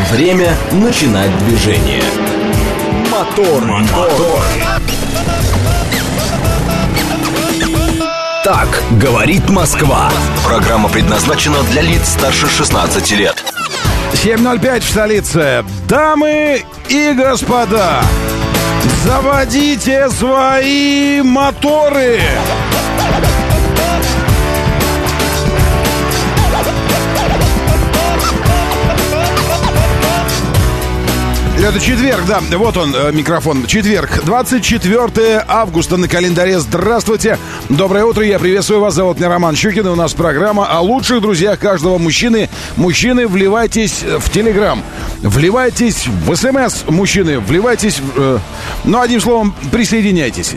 Время начинать движение. Мотор. Так говорит Москва. Программа предназначена для лиц старше 16 лет. 7:05 в столице. Дамы и господа, заводите свои моторы. Это четверг, да, вот он, микрофон. Четверг, 24 августа на календаре. Здравствуйте, доброе утро, я приветствую вас. Зовут меня Роман Щукин, и у нас программа о лучших друзьях каждого мужчины. Мужчины, вливайтесь в Телеграм, вливайтесь в СМС, мужчины, вливайтесь ну, одним словом, присоединяйтесь.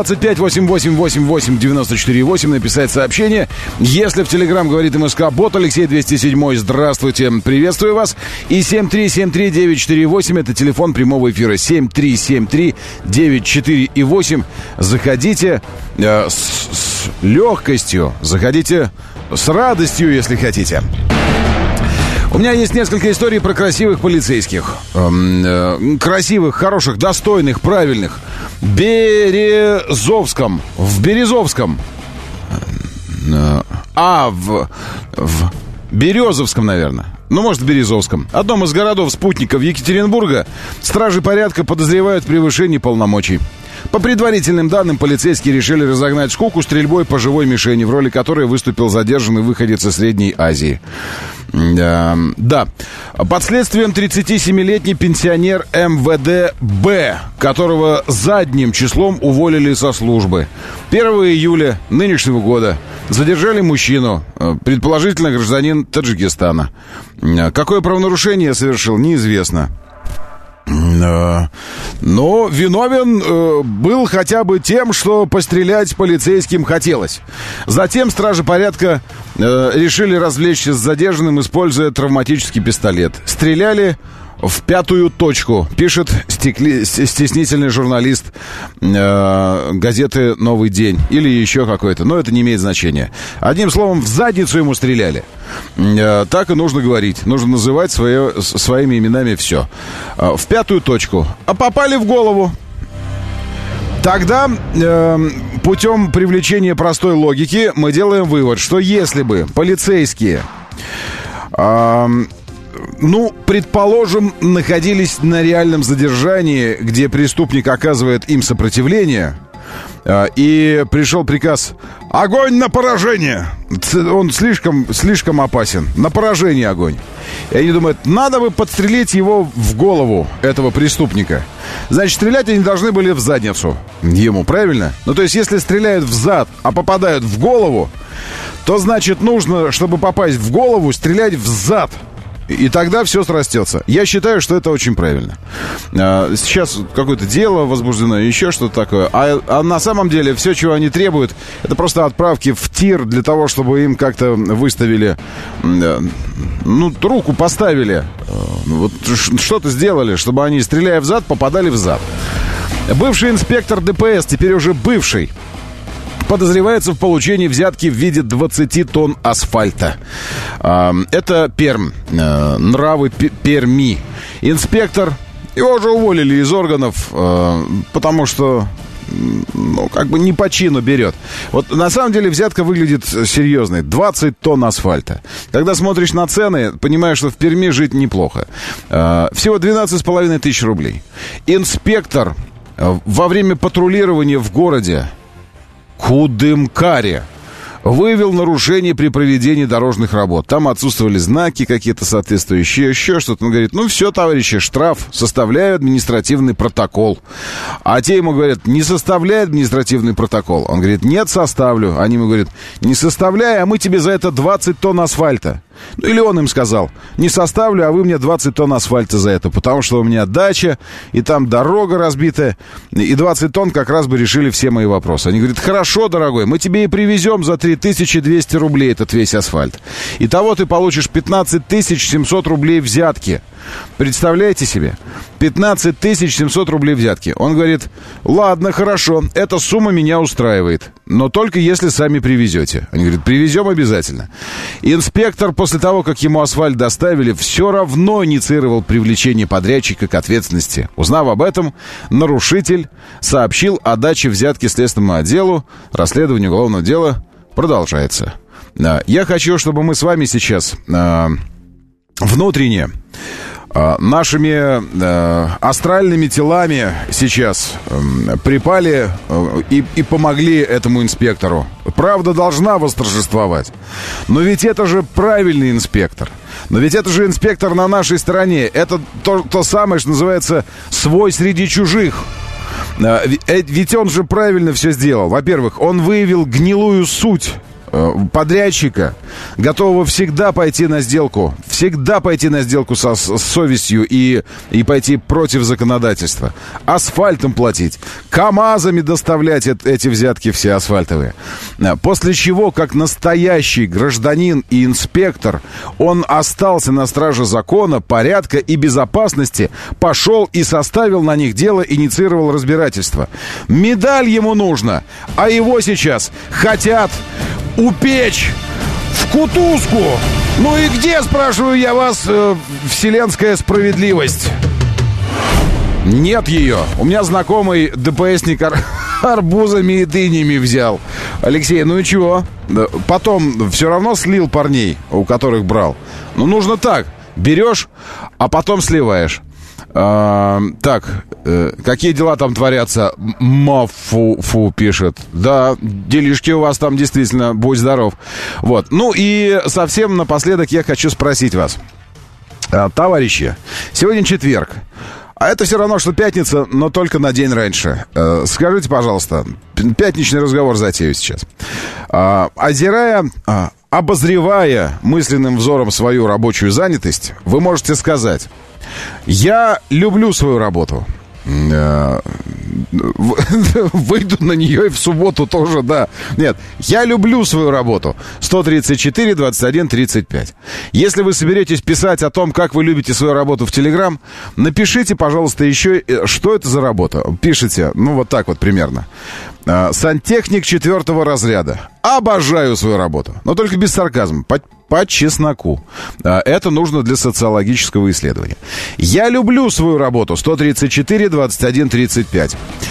925-88-88-94-8, написать сообщение. Если в Телеграм говорит МСК-бот, Алексей 207, здравствуйте, приветствую вас. И 7373948, это телефон прямого эфира, 7373948. Заходите с легкостью, заходите с радостью, если хотите. У меня есть несколько историй про красивых полицейских. Красивых, хороших, достойных, правильных. В Березовском. В Березовском, наверное. Ну, может, в Березовском. Одном из городов-спутников Екатеринбурга стражи порядка подозревают в превышении полномочий. По предварительным данным, полицейские решили разогнать скуку стрельбой по живой мишени, в роли которой выступил задержанный выходец из Средней Азии. Да. Под следствием 37-летний пенсионер МВД Б, которого задним числом уволили со службы. 1 июля нынешнего года задержали мужчину, предположительно гражданин Таджикистана. Какое правонарушение совершил, неизвестно. Но виновен был хотя бы тем, что пострелять полицейским хотелось. Затем стражи порядка решили развлечься с задержанным, используя травматический пистолет. Стреляли в пятую точку, пишет стеснительный журналист газеты «Новый день» или еще какой-то, но это не имеет значения. Одним словом, в задницу ему стреляли. Так и нужно говорить, нужно называть своими именами все. В пятую точку, а попали в голову. Тогда путем привлечения простой логики мы делаем вывод, что если бы полицейские... предположим, находились на реальном задержании, где преступник оказывает им сопротивление, и пришел приказ «Огонь на поражение!» Он слишком опасен. На поражение огонь. И они думают, надо бы подстрелить его в голову, этого преступника. Значит, стрелять они должны были в задницу ему, правильно? Ну, то есть, если стреляют в зад, а попадают в голову, то, значит, нужно, чтобы попасть в голову, стрелять в зад. И тогда все срастется. Я считаю, что это очень правильно. Сейчас какое-то дело возбуждено, еще что-то такое. А на самом деле все, чего они требуют, это просто отправки в тир для того, чтобы им как-то выставили, руку поставили. Вот что-то сделали, чтобы они, стреляя в зад, попадали в зад. Бывший инспектор ДПС, теперь уже бывший, подозревается в получении взятки в виде 20 тонн асфальта. Это Пермь. Нравы Перми. Инспектор, его уже уволили из органов, потому что, не по чину берет. Вот на самом деле взятка выглядит серьезной. 20 тонн асфальта. Когда смотришь на цены, понимаешь, что в Перми жить неплохо. Всего 12,5 тысяч рублей. Инспектор во время патрулирования в городе Кудымкаре выявил нарушение при проведении дорожных работ. Там отсутствовали знаки какие-то соответствующие, еще что-то. Он говорит, все, товарищи, штраф, составляю административный протокол. А те ему говорят, не составляй административный протокол. Он говорит, нет, составлю. Они ему говорят, не составляй, а мы тебе за это 20 тонн асфальта. Или он им сказал, не составлю, а вы мне 20 тонн асфальта за это, потому что у меня дача, и там дорога разбитая, и 20 тонн как раз бы решили все мои вопросы. Они говорят, хорошо, дорогой, мы тебе и привезем за 3200 рублей этот весь асфальт. Итого ты получишь 15 700 рублей взятки. Представляете себе? 15 700 рублей взятки. Он говорит, ладно, хорошо, эта сумма меня устраивает, но только если сами привезете. Они говорят, привезем обязательно. Инспектор после того, как ему асфальт доставили, все равно инициировал привлечение подрядчика к ответственности. Узнав об этом, нарушитель сообщил о даче взятки следственному отделу. Расследование уголовного дела продолжается. Я хочу, чтобы мы с вами сейчас внутренне нашими астральными телами сейчас припали и помогли этому инспектору. Правда должна восторжествовать. Но ведь это же правильный инспектор. Но ведь это же инспектор на нашей стороне. Это то самое, что называется свой среди чужих. Ведь он же правильно все сделал. Во-первых, он выявил гнилую суть подрядчика, готового всегда пойти на сделку со совестью и пойти против законодательства, асфальтом платить, КАМАЗами доставлять эти взятки все асфальтовые. После чего, как настоящий гражданин и инспектор, он остался на страже закона, порядка и безопасности, пошел и составил на них дело, инициировал разбирательство. Медаль ему нужно, а его сейчас хотят упечь в кутузку. Ну и где, спрашиваю я вас, вселенская справедливость? Нет ее. У меня знакомый ДПСник арбузами и дынями взял. Алексей, ну и чего? Потом все равно слил парней, у которых брал. Ну нужно так. Берешь, а потом сливаешь. Так, какие дела там творятся? Мафу пишет. Да, делишки у вас там действительно, будь здоров. Вот, ну и совсем напоследок я хочу спросить вас. Товарищи, сегодня четверг. А это все равно, что пятница, но только на день раньше. Скажите, пожалуйста, пятничный разговор затею сейчас. Обозревая мысленным взором свою рабочую занятость, вы можете сказать: я люблю свою работу. Выйду на нее и в субботу тоже, да. Нет, я люблю свою работу. 134, 21, 35. Если вы соберетесь писать о том, как вы любите свою работу в Телеграм, напишите, пожалуйста, еще, что это за работа. Пишите, ну вот так вот примерно. Сантехник 4 разряда. Обожаю свою работу. Но только без сарказма. По чесноку. Это нужно для социологического исследования. Я люблю свою работу. 134, 21, 35.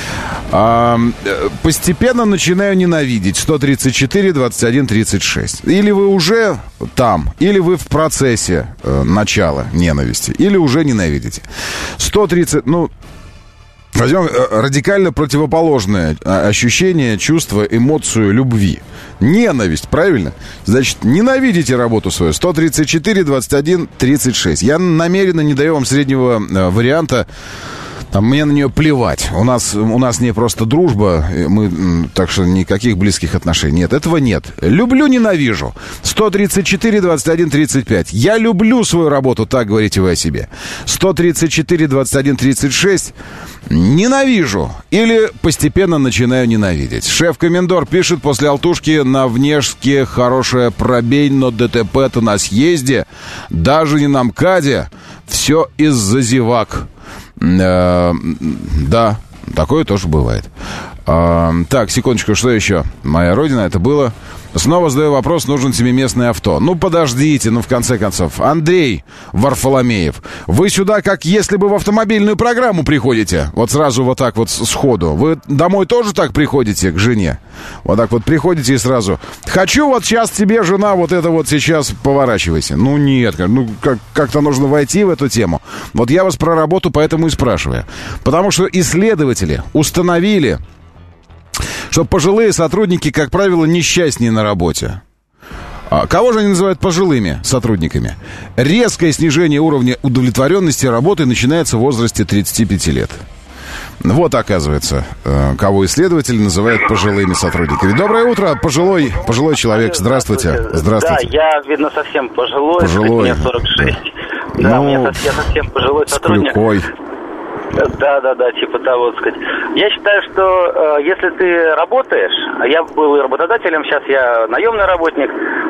Постепенно начинаю ненавидеть. 134, 21, 36. Или вы уже там, или вы в процессе начала ненависти, или уже ненавидите. 130, ну... Возьмем радикально противоположное ощущение, чувство, эмоцию любви. Ненависть, правильно? Значит, ненавидите работу свою. 134, 21, 36. Я намеренно не даю вам среднего варианта. Там, мне на нее плевать. У нас с ней просто дружба, так что никаких близких отношений. Нет, этого нет. Люблю, ненавижу. 134, 21, 35. Я люблю свою работу, так говорите вы о себе. 134, 21, 36. Ненавижу. Или постепенно начинаю ненавидеть. Шеф-комендор пишет: после алтушки на Внешке хорошая пробей, но ДТП-то на съезде, даже не на МКАДе. Все из-за зевак. Да, такое тоже бывает. Так, секундочку, что еще? Моя родина, это было. Снова задаю вопрос, нужен семиместное авто. Ну, подождите, в конце концов. Андрей Варфоломеев, вы сюда как если бы в автомобильную программу приходите. Вот сразу вот так вот сходу. Вы домой тоже так приходите к жене? Вот так вот приходите и сразу: хочу вот сейчас тебе, жена, вот это вот сейчас поворачивайся. Ну, нет, как-то нужно войти в эту тему. Вот я вас про работу поэтому и спрашиваю. Потому что исследователи установили, что пожилые сотрудники, как правило, несчастнее на работе. Кого же они называют пожилыми сотрудниками? Резкое снижение уровня удовлетворенности работой начинается в возрасте 35 лет. Вот, оказывается, кого исследователи называют пожилыми сотрудниками. Доброе утро, пожилой человек. Здравствуйте. Здравствуйте. Да, я, видно, совсем пожилой. Мне 46. Да, я совсем пожилой сотрудник. Клюкой. Да, типа того, так сказать. Я считаю, что если ты работаешь, я был работодателем, сейчас я наемный работник,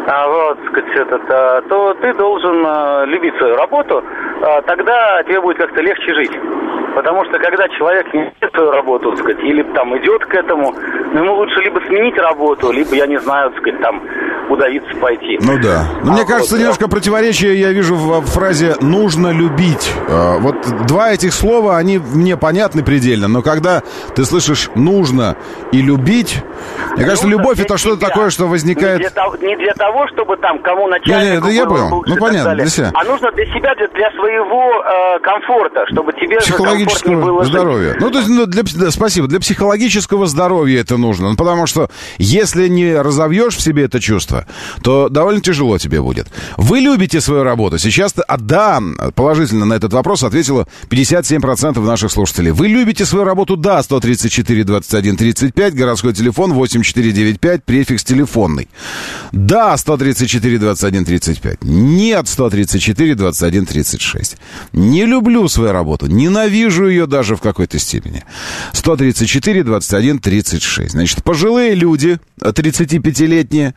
то ты должен любить свою работу, тогда тебе будет как-то легче жить. Потому что когда человек не любит свою работу, так сказать, или там идет к этому, ему лучше либо сменить работу, либо, я не знаю, так сказать, там удавиться пойти. Ну да. Но мне кажется, немножко противоречие я вижу в фразе «нужно любить». Вот два этих слова, они мне понятны предельно, но когда ты слышишь «нужно» и «любить», мне кажется, любовь — это что-то такое, что возникает... Не для того, чтобы там кому начальнику было я понял. лучше, ну понятно, для себя. А нужно для себя, для своего комфорта, чтобы тебе комфортнее было жить. Здоровья. Ну, то есть, спасибо, для психологического здоровья это нужно. Ну, потому что если не разовьешь в себе это чувство, то довольно тяжело тебе будет. Вы любите свою работу? Сейчас, да, положительно на этот вопрос ответило 57% наших слушателей. Вы любите свою работу? Да, 134 21 35, городской телефон 8495, префикс телефонный. Да, 134 21 35. Нет, 134 21 36. Не люблю свою работу, ненавижу ее даже в какой-то степени. 134 21 36. Значит, пожилые люди, 35-летние,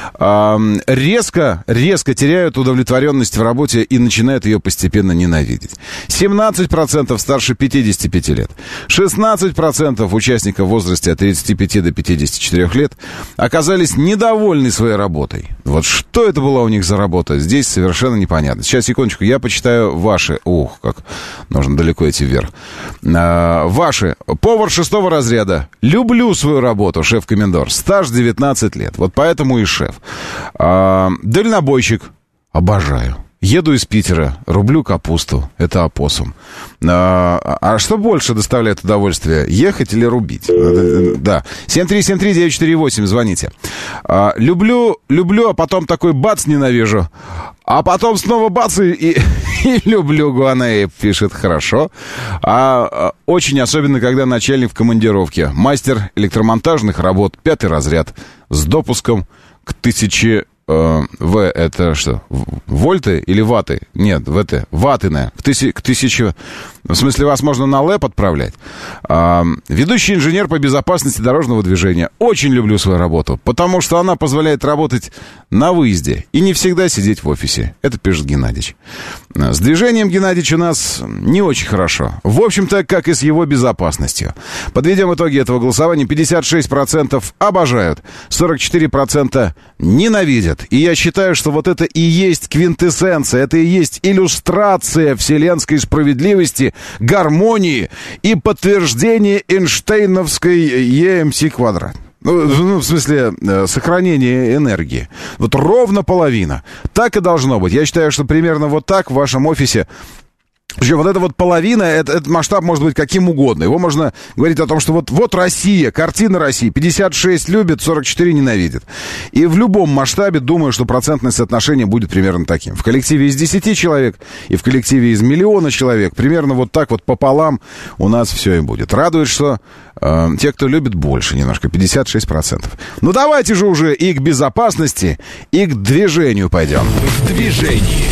резко теряют удовлетворенность в работе и начинают ее постепенно ненавидеть. 17% старше 55 лет. 16% участников в возрасте от 35 до 54 лет оказались недовольны своей работой. Вот что это была у них за работа, здесь совершенно непонятно. Сейчас, секундочку, я почитаю ваши. Ух, как нужно далеко идти вверх. Ваши. Повар 6-го разряда. Люблю свою работу, шеф-комендор. Стаж 19 лет. Вот поэтому и шеф. Дальнобойщик. Обожаю. Еду из Питера, рублю капусту. Это опоссум. А что больше доставляет удовольствие? Ехать или рубить? Да. 7373948, звоните. Люблю, а потом такой бац, ненавижу. А потом снова бац и люблю, Гуаней, пишет, хорошо. Очень особенно, когда начальник в командировке. Мастер электромонтажных работ, 5-й разряд, с допуском к 1000... это что? Вольты или ваты? Нет, ватыны. К 1000... В смысле, вас можно на ЛЭП отправлять. Ведущий инженер по безопасности дорожного движения. Очень люблю свою работу, потому что она позволяет работать на выезде и не всегда сидеть в офисе. Это пишет Геннадьевич. С движением, Геннадьевич, у нас не очень хорошо. В общем-то, как и с его безопасностью. Подведем итоги этого голосования. 56% обожают, 44% ненавидят. И я считаю, что вот это и есть квинтэссенция, это и есть иллюстрация вселенской справедливости, гармонии и подтверждение Эйнштейновской ЕМС квадрат. Ну, в смысле, сохранение энергии. Вот ровно половина. Так и должно быть. Я считаю, что примерно вот так в вашем офисе. Причем вот эта вот половина, этот масштаб может быть каким угодно. Его можно говорить о том, что вот Россия, картина России. 56 любит, 44 ненавидит. И в любом масштабе, думаю, что процентное соотношение будет примерно таким. В коллективе из 10 человек и в коллективе из 1 000 000 человек примерно вот так вот пополам у нас все и будет. Радует, что те, кто любит больше немножко, 56%. Ну давайте же уже и к безопасности, и к движению пойдем. В движении.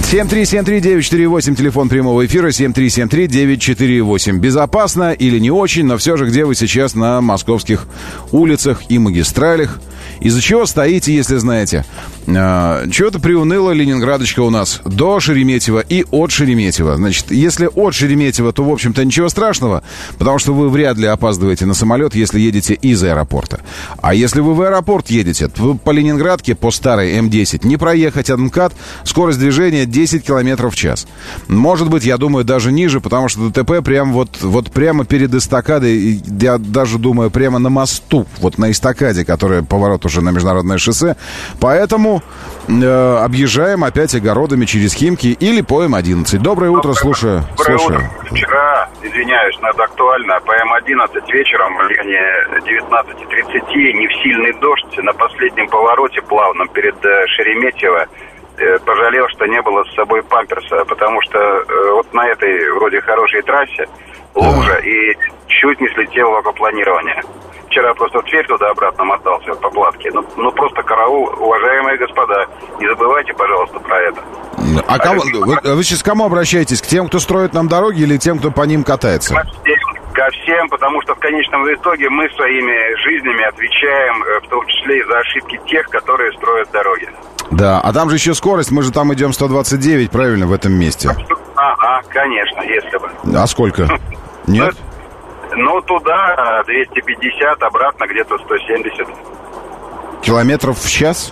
7373948, телефон прямого эфира, 7373948. Безопасно или не очень, но все же, где вы сейчас на московских улицах и магистралях? Из-за чего стоите, если знаете? Чего-то приуныла Ленинградочка у нас до Шереметьево и от Шереметьево. Значит, если от Шереметьево, то, в общем-то, ничего страшного, потому что вы вряд ли опаздываете на самолет, если едете из аэропорта. А если вы в аэропорт едете, то по Ленинградке, по старой М10, не проехать от МКАД, скорость движения 10 км в час. Может быть, я думаю, даже ниже, потому что ДТП прям вот прямо перед эстакадой, я даже думаю, прямо на мосту, вот на эстакаде, которая поворот уже на международное шоссе. Поэтому объезжаем опять огородами через Химки или по М11. Доброе утро, слушаю. Доброе утро. Вчера, извиняюсь, но это актуально, по М11 вечером в районе 19:30 не в сильный дождь на последнем повороте плавном перед Шереметьево пожалел, что не было с собой памперса, потому что вот на этой вроде хорошей трассе лужа и чуть не слетел в аквапланирование. вчера просто в Тверь туда-обратно мотался по платке. Ну, просто караул, уважаемые господа. Не забывайте, пожалуйста, про это. А кому, вы сейчас к кому обращаетесь? К тем, кто строит нам дороги, или тем, кто по ним катается? Ко всем, потому что в конечном итоге мы своими жизнями отвечаем, в том числе и за ошибки тех, которые строят дороги. Да, а там же еще скорость, мы же там идем 129, правильно, в этом месте? Ага, конечно, если бы. А сколько? Нет? Ну, туда 250, обратно где-то 170. Километров в час?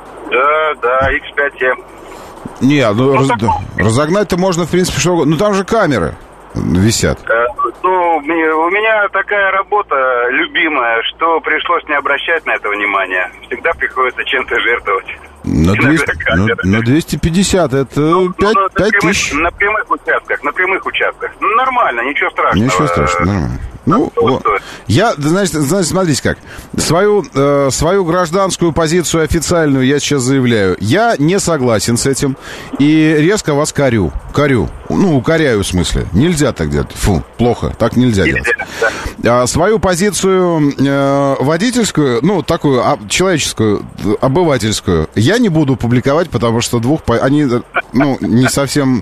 Да, X5M. Не, разогнать-то можно, в принципе, что угодно. Ну, там же камеры висят. У меня такая работа любимая, что пришлось не обращать на это внимания. Всегда приходится чем-то жертвовать. На 250 это 5 тысяч. На прямых участках. Ну, нормально, ничего страшного. Ничего страшного, нормально. Ну, я, значит, смотрите как. Свою гражданскую позицию официальную я сейчас заявляю. Я не согласен с этим и резко вас корю. Ну, укоряю, в смысле. Нельзя так делать. Фу, плохо. Так нельзя делать. Свою позицию водительскую, ну, такую человеческую, обывательскую, я не буду публиковать, потому что они, ну, не совсем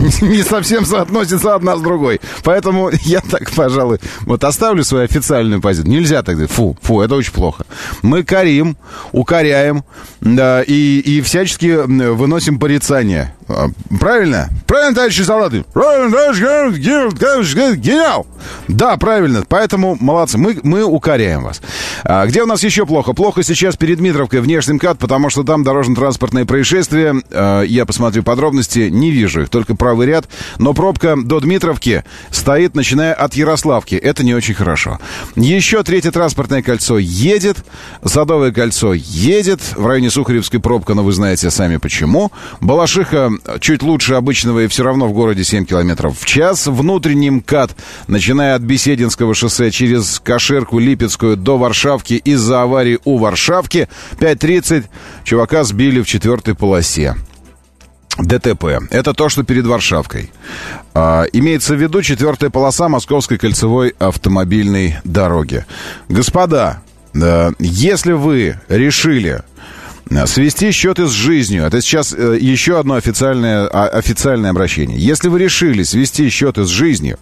соотносятся одна с другой. Поэтому я так, пожалуй, вот оставлю свою официальную позицию. Нельзя так делать. Фу, это очень плохо. Мы корим, укоряем, да, и всячески выносим порицание. Правильно? Правильно, товарищи солдаты? Правильно, товарищи, гениал! Да, правильно. Поэтому молодцы. Мы укоряем вас. Где у нас еще плохо? Плохо сейчас перед Дмитровкой, внешний МКАД, потому что там дорожно-транспортные происшествия. Я посмотрю подробности, не вижу их, только правый ряд. Но пробка до Дмитровки стоит, начиная от Ярославки. Это не очень хорошо. Еще третье транспортное кольцо едет. Садовое кольцо едет. В районе Сухаревской пробка, но вы знаете сами почему. Балашиха чуть лучше обычного, и все равно в городе 7 километров в час. Внутренний МКАД, начиная от Бесединского шоссе через Каширку, Липецкую до Варшавки, из-за аварии у Варшавки 5:30 чувака сбили в 4-й полосе. ДТП. Это то, что перед Варшавкой. Имеется в виду 4-я полоса Московской кольцевой автомобильной дороги. Господа, если вы решили свести счеты с жизнью, это сейчас еще одно официальное обращение. Если вы решили свести счеты с жизнью,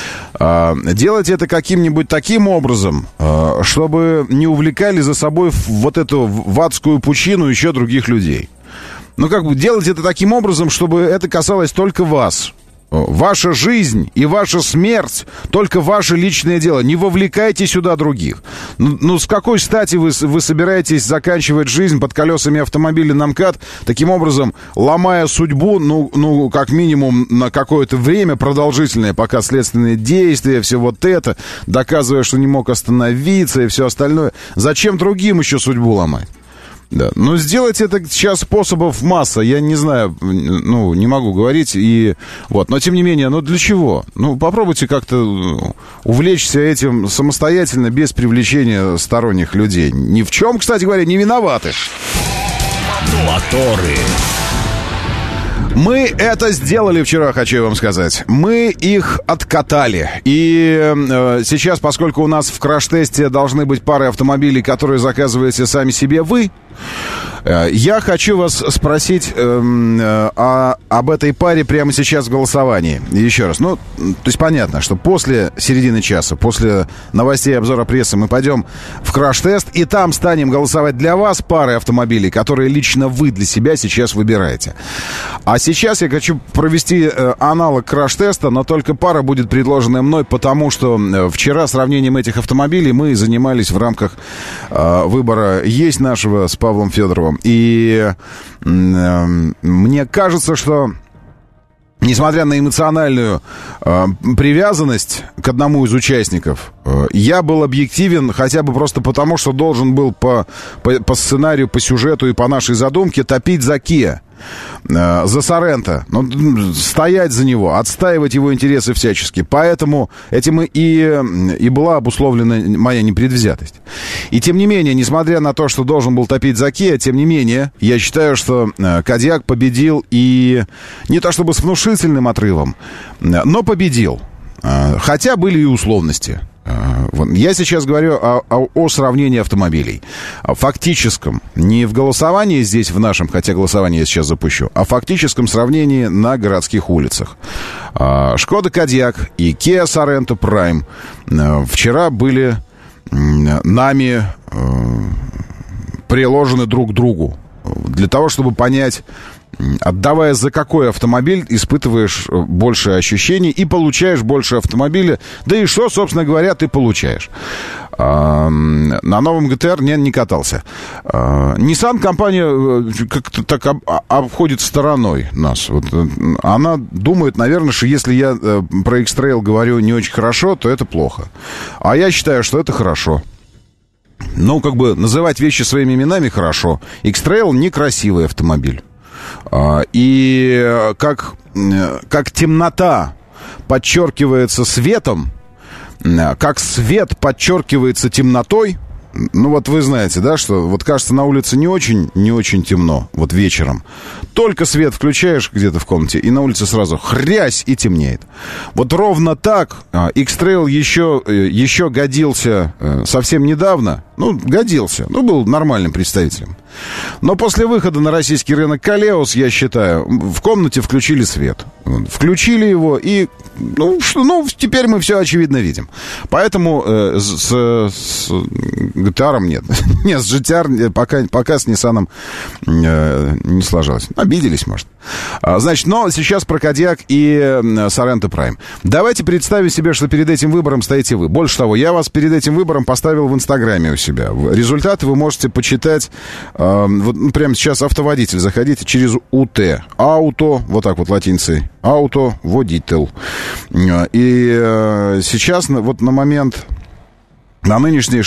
делайте это каким-нибудь таким образом, чтобы не увлекали за собой вот эту в адскую пучину еще других людей. Ну, как бы делайте это таким образом, чтобы это касалось только вас. Ваша жизнь и ваша смерть — только ваше личное дело. Не вовлекайте сюда других. Ну, с какой стати вы собираетесь заканчивать жизнь под колесами автомобиля на МКАД, таким образом ломая судьбу, ну, как минимум на какое-то время продолжительное, пока следственные действия, все вот это, доказывая, что не мог остановиться и все остальное. Зачем другим еще судьбу ломать? Да, но сделать это сейчас способов масса, я не знаю, ну, не могу говорить, и вот, но тем не менее, ну, для чего? Ну, попробуйте как-то увлечься этим самостоятельно, без привлечения сторонних людей. Ни в чем, кстати говоря, не виноваты. Моторы. Мы это сделали вчера, хочу я вам сказать. Мы их откатали. И сейчас, поскольку у нас в краш-тесте должны быть пары автомобилей, которые заказываете сами себе вы, я хочу вас спросить об этой паре прямо сейчас в голосовании. Еще раз. Ну, то есть понятно, что после середины часа, после новостей и обзора прессы мы пойдем в краш-тест, и там станем голосовать для вас пары автомобилей, которые лично вы для себя сейчас выбираете. А сейчас я хочу провести аналог краш-теста, но только пара будет предложенная мной, потому что вчера сравнением этих автомобилей мы занимались в рамках выбора «Есть» нашего с Павлом Федоровым. И мне кажется, что несмотря на эмоциональную привязанность к одному из участников, я был объективен хотя бы просто потому, что должен был по сценарию, по сюжету и по нашей задумке топить за Kia, за Соренто, стоять за него, отстаивать его интересы всячески. Поэтому этим и была обусловлена моя непредвзятость. И тем не менее, несмотря на то, что должен был топить за Kia, тем не менее, я считаю, что Кодиак победил, и не то чтобы с внушительным отрывом, но победил. Хотя были и условности. Я сейчас говорю о сравнении автомобилей. О фактическом, не в голосовании здесь, в нашем, хотя голосование я сейчас запущу, а в фактическом сравнении на городских улицах. Шкода Кодиак и Kia Sorento Prime вчера были нами приложены друг к другу для того, чтобы понять, отдавая за какой автомобиль, испытываешь больше ощущений и получаешь больше автомобиля. Да и что, собственно говоря, ты получаешь? На новом GT-R не катался. Nissan компания как-то так обходит стороной нас. Вот, она думает, наверное, что если я про X-Trail говорю не очень хорошо, то это плохо. А я считаю, что это хорошо. Ну, как бы называть вещи своими именами хорошо. X-Trail некрасивый автомобиль. И как темнота подчеркивается светом, как свет подчеркивается темнотой, ну вот вы знаете, да, что вот кажется на улице не очень темно, вот вечером. Только свет включаешь где-то в комнате, и на улице сразу хрясь и темнеет. Вот ровно так X-Trail еще годился совсем недавно. Ну, годился. Ну, был нормальным представителем. Но после выхода на российский рынок Колеус, я считаю, в комнате включили свет. Включили его, и теперь мы все очевидно видим. Поэтому с GT-R нет. Нет, с GT-R пока с Nissan не сложилось. Обиделись, может. Значит, но сейчас про Кодиак и Sorento Prime. Давайте представим себе, что перед этим выбором стоите вы. Больше того, я вас перед этим выбором поставил в Инстаграме у себя. Результаты вы можете почитать. Вот прямо сейчас автоводитель. Заходите через УТ. Ауто, вот так вот латиницей. Ауто, водитель. И сейчас вот на момент... На нынешние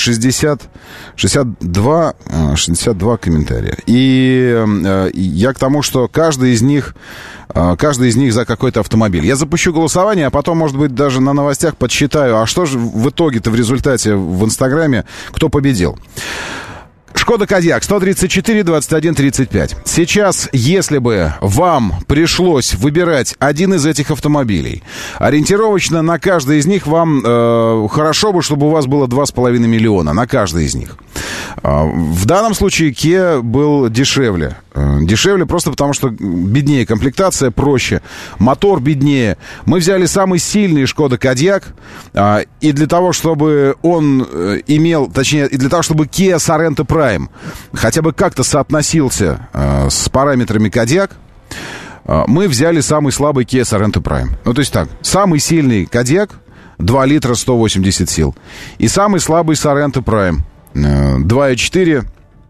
62 комментария. И я к тому, что каждый из них за какой-то автомобиль. Я запущу голосование, а потом, может быть, даже на новостях подсчитаю, а что же в итоге-то в результате в Инстаграме, кто победил. Шкода Кодиак 134 21 35. Сейчас, если бы вам пришлось выбирать один из этих автомобилей, ориентировочно на каждый из них вам хорошо бы, чтобы у вас было 2,5 миллиона на каждый из них. В данном случае Kia был дешевле. Дешевле просто потому, что беднее комплектация, проще. Мотор беднее. Мы взяли самый сильный Шкода Кодиак. И для того, чтобы он имел... Точнее, и для того, чтобы Kia Sorento Prime хотя бы как-то соотносился с параметрами Кодиак, мы взяли самый слабый Kia Sorento Prime. Ну, то есть так, самый сильный Кодиак 2 литра 180 сил. И самый слабый Sorento Prime 2,4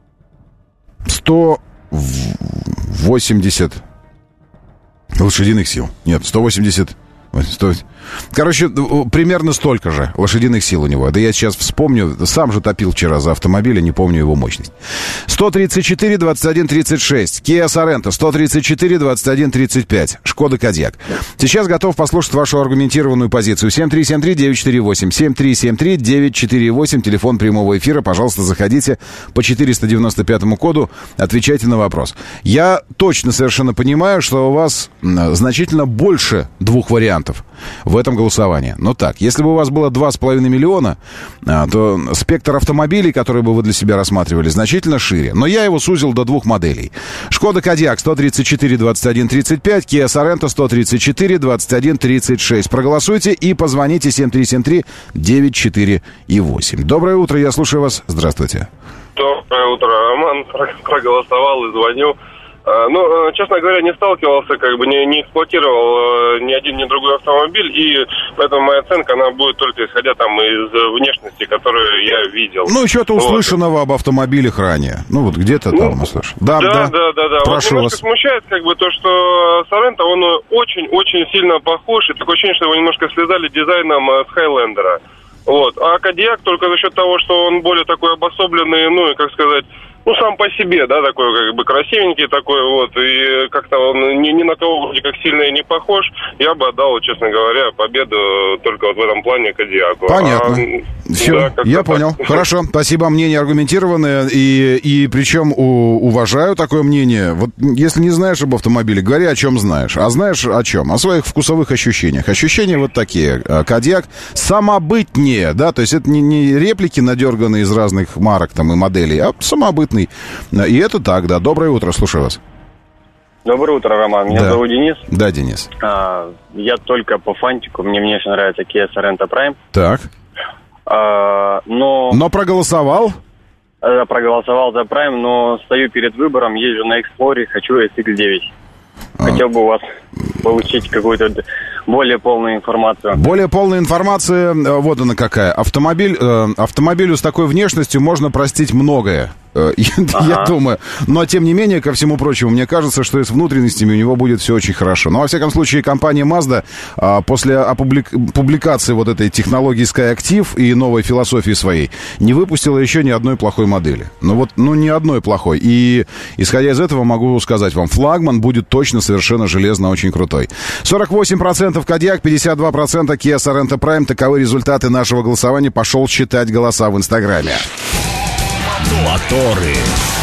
180 лошадиных сил. Нет, 180... Короче, примерно столько же лошадиных сил у него. Да я сейчас вспомню, сам же топил вчера за автомобиль, не помню его мощность. 134 21 36. Kia Sorento 134 21 35. Шкода Кодиак. Сейчас готов послушать вашу аргументированную позицию. 7373-948. 7373-948. Телефон прямого эфира. Пожалуйста, заходите по 495 коду. Отвечайте на вопрос. Я точно совершенно понимаю, что у вас значительно больше двух вариантов в этом голосовании. Но так, если бы у вас было 2,5 миллиона, то спектр автомобилей, которые бы вы для себя рассматривали, значительно шире. Но я его сузил до двух моделей. Шкода Кодиак 134 21 35, Kia Sorento 134 21 36. Проголосуйте и позвоните 7373-94,8. Доброе утро, я слушаю вас. Здравствуйте. Доброе утро, Роман. Проголосовал и звоню. Ну, честно говоря, не сталкивался, не эксплуатировал ни один, ни другой автомобиль, и поэтому моя оценка, она будет только исходя из внешности, которую я видел. Ну, что-то услышанного об автомобилях ранее. Ну, вот где-то там услышал. Да. Прошу вас. Немножко смущает, то, что Sorento, он очень-очень сильно похож, и такое ощущение, что его немножко слезали дизайном с Хайлендера. Вот. А Кодиак только за счет того, что он более такой обособленный, сам по себе, да, такой, как бы, красивенький такой, вот, и как-то он ни на кого вроде как сильно и не похож, я бы отдал, честно говоря, победу только вот в этом плане Кодиаку. Понятно. Все, да, я понял. Хорошо, спасибо, мнение аргументированное, и причем уважаю такое мнение. Вот если не знаешь об автомобиле, говори, о чем знаешь. А знаешь о чем? О своих вкусовых ощущениях. Ощущения вот такие. Кодиак самобытнее, да, то есть это не реплики, надерганные из разных марок там и моделей, а самобытный. И это так, да. Доброе утро, слушаю вас. Доброе утро, Роман. Меня зовут Денис. Да, Денис. Я только по фантику. Мне очень нравится Kia Sorento Prime. Так. Но проголосовал? Проголосовал за Prime, но стою перед выбором, езжу на Explorer, хочу SX9. Хотел бы у вас получить какую-то более полную информацию. Более полная информация, вот она какая. Автомобилю с такой внешностью можно простить многое. Я думаю. Но, тем не менее, ко всему прочему, мне кажется, что с внутренностями у него будет все очень хорошо. Но, во всяком случае, компания Mazda после публикации вот этой технологии SkyActiv и новой философии своей не выпустила еще ни одной плохой модели. Ни одной плохой. И, исходя из этого, могу сказать вам, флагман будет точно совершенно железно очень крутой. 48% Кодиак, 52% Kia Sorento Prime. Таковы результаты нашего голосования. Пошел считать голоса в Инстаграме. Моторы.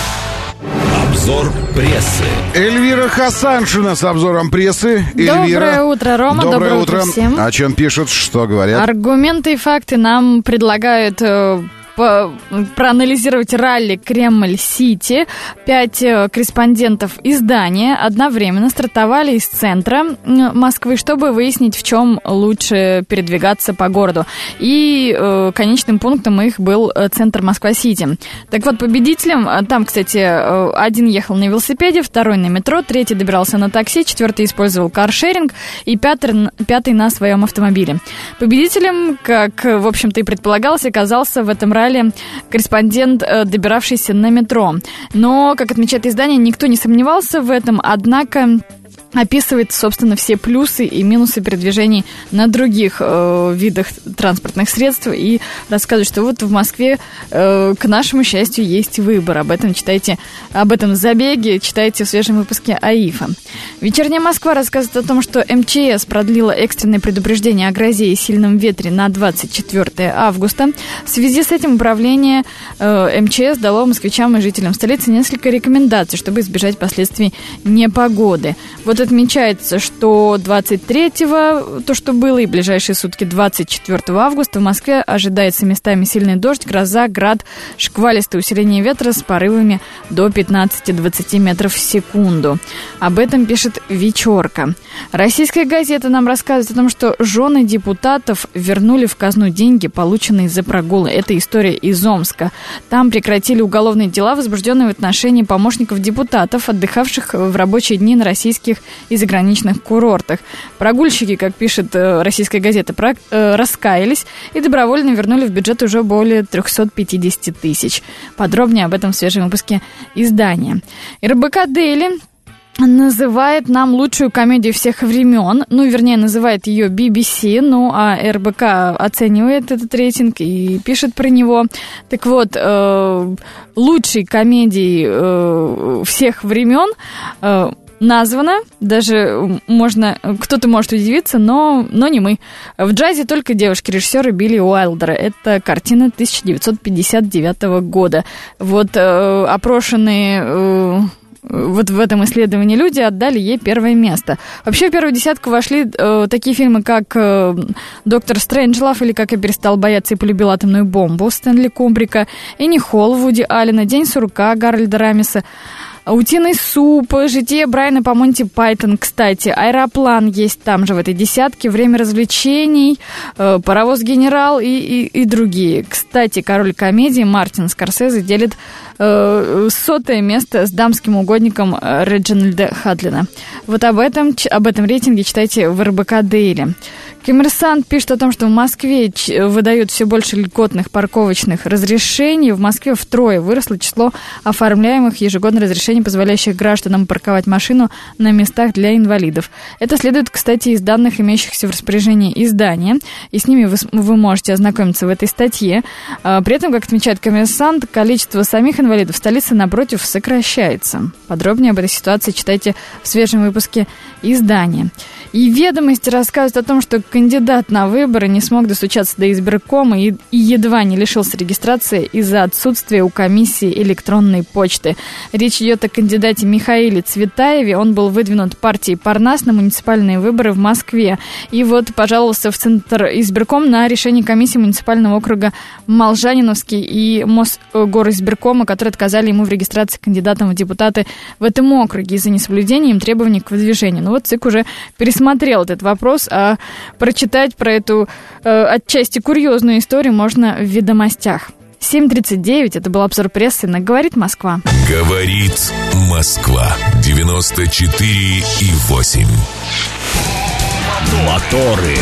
Обзор прессы. Эльвира Хасаншина с обзором прессы. Доброе утро, Рома. Доброе утро всем. О чем пишут, что говорят? Аргументы и факты нам предлагают проанализировать ралли Кремль-Сити. 5 корреспондентов издания одновременно стартовали из центра Москвы, чтобы выяснить, в чем лучше передвигаться по городу. И конечным пунктом их был центр Москва-Сити. Так вот, победителем, там, кстати, один ехал на велосипеде, второй на метро, третий добирался на такси, четвертый использовал каршеринг и пятый на своем автомобиле. Победителем, как, в общем-то, и предполагалось, оказался в этом ралли корреспондент, добиравшийся на метро. Но, как отмечает издание, никто не сомневался в этом, однако описывает, собственно, все плюсы и минусы передвижений на других видах транспортных средств и рассказывает, что вот в Москве, к нашему счастью, есть выбор. Об этом забеге читайте в свежем выпуске АИФа. «Вечерняя Москва» рассказывает о том, что МЧС продлила экстренное предупреждение о грозе и сильном ветре на 24 августа. В связи с этим управление МЧС дало москвичам и жителям столицы несколько рекомендаций, чтобы избежать последствий непогоды. Вот отмечается, что 23-го, то, что было, и ближайшие сутки 24 августа в Москве ожидается местами сильный дождь, гроза, град, шквалистое усиление ветра с порывами до 15-20 метров в секунду. Об этом пишет «Вечерка». Российская газета нам рассказывает о том, что жены депутатов вернули в казну деньги, полученные за прогулы. Это история из Омска. Там прекратили уголовные дела, возбужденные в отношении помощников депутатов, отдыхавших в рабочие дни на российских и заграничных курортах. Прогульщики, как пишет российская газета, раскаялись и добровольно вернули в бюджет уже более 350 тысяч. Подробнее об этом в свежем выпуске издания. РБК Дейли называет нам лучшую комедию всех времен. Называет ее BBC, а РБК оценивает этот рейтинг и пишет про него. Так вот, лучшей комедией всех времен названо, даже кто-то может удивиться, но не мы. В джазе только девушки режиссера Билли Уайлдера. Это картина 1959 года. Вот опрошенные вот в этом исследовании люди отдали ей первое место. Вообще в первую десятку вошли такие фильмы, как «Доктор Стрэнджлав» или «Как я перестал бояться и полюбил атомную бомбу» Стэнли Кубрика, «Энни Холл» Вуди Аллена, «День сурка» Гарольда Рамиса, «Утиный суп», «Житие Брайана по Монти Пайтон», кстати, «Аэроплан» есть там же в этой десятке, «Время развлечений», «Паровоз Генерал» и другие. Кстати, король комедии Мартин Скорсезе делит 100-е место с дамским угодником Реджинальда Хадлина. Вот об этом рейтинге читайте в РБК Дейли. Коммерсант пишет о том, что в Москве выдают все больше льготных парковочных разрешений. В Москве втрое выросло число оформляемых ежегодно разрешений, позволяющих гражданам парковать машину на местах для инвалидов. Это следует, кстати, из данных, имеющихся в распоряжении издания, и с ними вы можете ознакомиться в этой статье. При этом, как отмечает коммерсант, количество самих инвалидов инвалидов в столице, напротив, сокращается. Подробнее об этой ситуации читайте в свежем выпуске издания. И «Ведомости» рассказывают о том, что кандидат на выборы не смог достучаться до избиркома и едва не лишился регистрации из-за отсутствия у комиссии электронной почты. Речь идет о кандидате Михаиле Цветаеве. Он был выдвинут партией «Парнас» на муниципальные выборы в Москве. И вот пожаловался в Центр избирком на решение комиссии муниципального округа Молжаниновский и Мосгоризбиркома, которые отказали ему в регистрации кандидатом в депутаты в этом округе из-за несоблюдения им требований к выдвижению. Ну вот ЦИК уже пересмотрел этот вопрос, а прочитать про эту отчасти курьезную историю можно в «Ведомостях». 7:39, это был обзор прессы на «Говорит Москва». «Говорит Москва», 94,8. Моторы.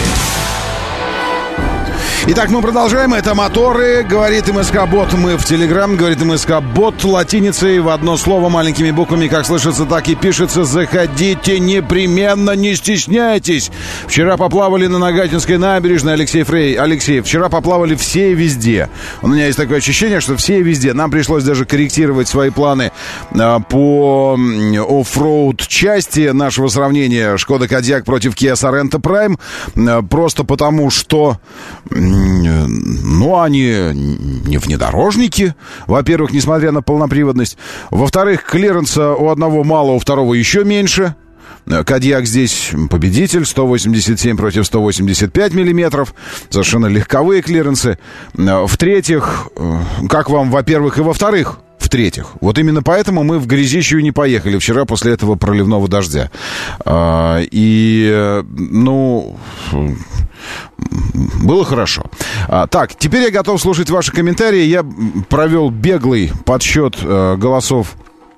Итак, мы продолжаем. Это «Моторы». Говорит МСК-бот. Мы в Телеграм. Говорит МСК-бот латиницей в одно слово маленькими буквами. Как слышится, так и пишется. Заходите непременно, не стесняйтесь. Вчера поплавали на Нагатинской набережной. Алексей, вчера поплавали все и везде. У меня есть такое ощущение, что все и везде. Нам пришлось даже корректировать свои планы по оффроуд части нашего сравнения Шкода Кодиак против Kia Sorento Prime. Просто потому, что... Ну, они не внедорожники, во-первых, несмотря на полноприводность. Во-вторых, клиренса у одного мало, у второго еще меньше. Кодиак здесь победитель, 187 против 185 миллиметров. Совершенно легковые клиренсы. В-третьих, как вам, во-первых, и во-вторых? В-третьих, вот именно поэтому мы в Грязищу не поехали вчера после этого проливного дождя. Было хорошо. Так, теперь я готов слушать ваши комментарии. Я провел беглый подсчет голосов,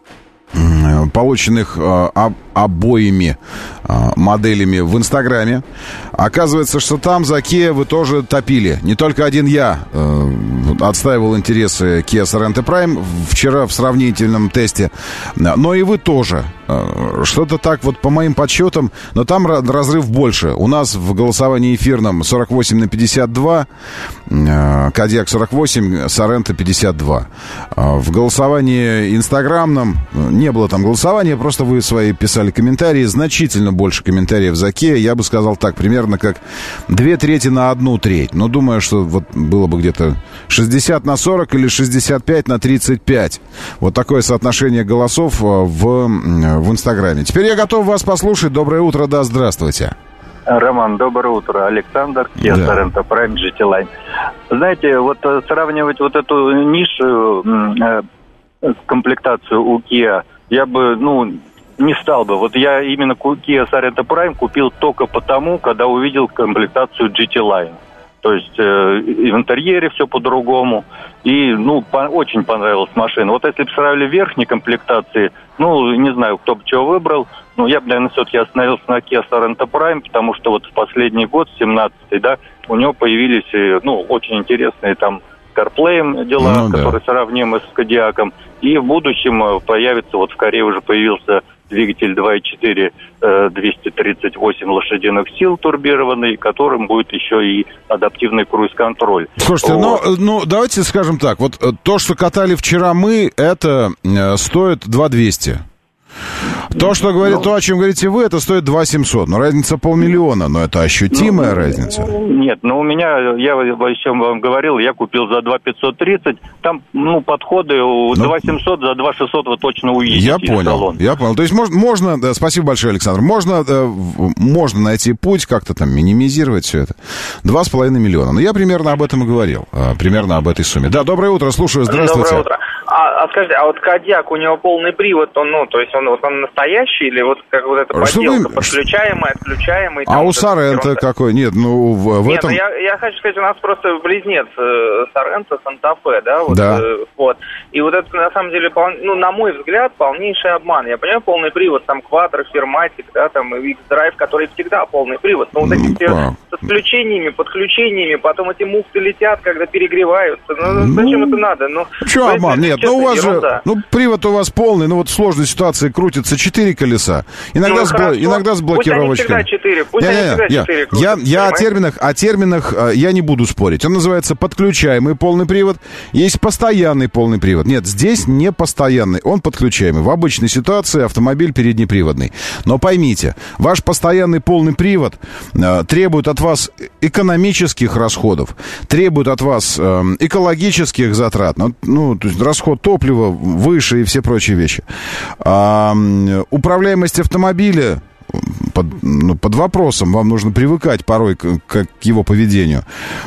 полученных обоими моделями в Инстаграме. Оказывается, что там за Kia вы тоже топили. Не только один я отстаивал интересы Kia Sorento Prime вчера в сравнительном тесте, но и вы тоже. Что-то так вот по моим подсчетам, но там разрыв больше. У нас в голосовании эфирном 48/52, Кодиак 48, Sorento 52. В голосовании инстаграмном не было там голосования, просто вы свои писали комментарии. Значительно больше комментариев за Kia. Я бы сказал так, примерно как 2/3 на 1/3. Но думаю, что вот было бы где-то 60/40 или 65/35. Вот такое соотношение голосов в Инстаграме. Теперь я готов вас послушать. Доброе утро, да, здравствуйте. Роман, доброе утро. Александр, Kia Sorento Prime GT Line. Знаете, вот сравнивать вот эту нишу, комплектацию у Kia, я бы, не стал бы. Вот я именно Kia Sorento Prime купил только потому, когда увидел комплектацию GT Line. То есть и в интерьере все по-другому. И, очень понравилась машина. Вот если бы сравнили верхней комплектации, не знаю, кто бы чего выбрал. Я бы, наверное, все-таки остановился на Kia Sorento Prime, потому что вот в последний год, 17-й, у него появились, очень интересные там CarPlay дела, которые сравнимы с Кодиаком. И в будущем появится, вот в Корее уже появился двигатель 2.4, 238 лошадиных сил турбированный, которым будет еще и адаптивный круиз-контроль. Слушайте, давайте скажем так, вот то, что катали вчера мы, это стоит 2200. То, что говорит, то, о чем говорите вы, это стоит 2700. Но разница 500 000, но это ощутимая разница. Нет, у меня, я о чем вам говорил, я купил за 2530. Там, подходы 2700, за 2600 вы точно увидите. Я понял. То есть можно, да, спасибо большое, Александр, можно найти путь, как-то там минимизировать все это. 2,5 миллиона. Но я примерно об этом и говорил, примерно об этой сумме. Да, доброе утро, слушаю, здравствуйте. Доброе утро. Скажите, а вот Кодиак, у него полный привод, он настоящий или вот как вот эта подделка, подключаемый, отключаемый? А у Sorento какой? Нет, этом... я хочу сказать, у нас просто близнец Sorento, Санта-Фе, да? Вот. И вот это, на самом деле, на мой взгляд, полнейший обман. Я понимаю, полный привод, там, Quattro, Firmatic, да, там, и X-Drive, который всегда полный привод. Но вот эти все с отключениями, подключениями, потом эти муфты летят, когда перегреваются. Зачем это надо? Что обман? Нет, у вас ерунда. же, привод у вас полный, но вот в сложной ситуации крутится 4 колеса. Иногда, иногда с блокировочкой. Пусть они всегда 4 крутятся. Я о терминах я не буду спорить. Он называется подключаемый полный привод. Есть постоянный полный привод. Нет, здесь не постоянный, он подключаемый. В обычной ситуации автомобиль переднеприводный. Но поймите, ваш постоянный полный привод требует от вас экономических расходов, требует от вас экологических затрат, то есть расход топлива выше и все прочие вещи. Управляемость автомобиля под вопросом, вам нужно привыкать порой к его поведению.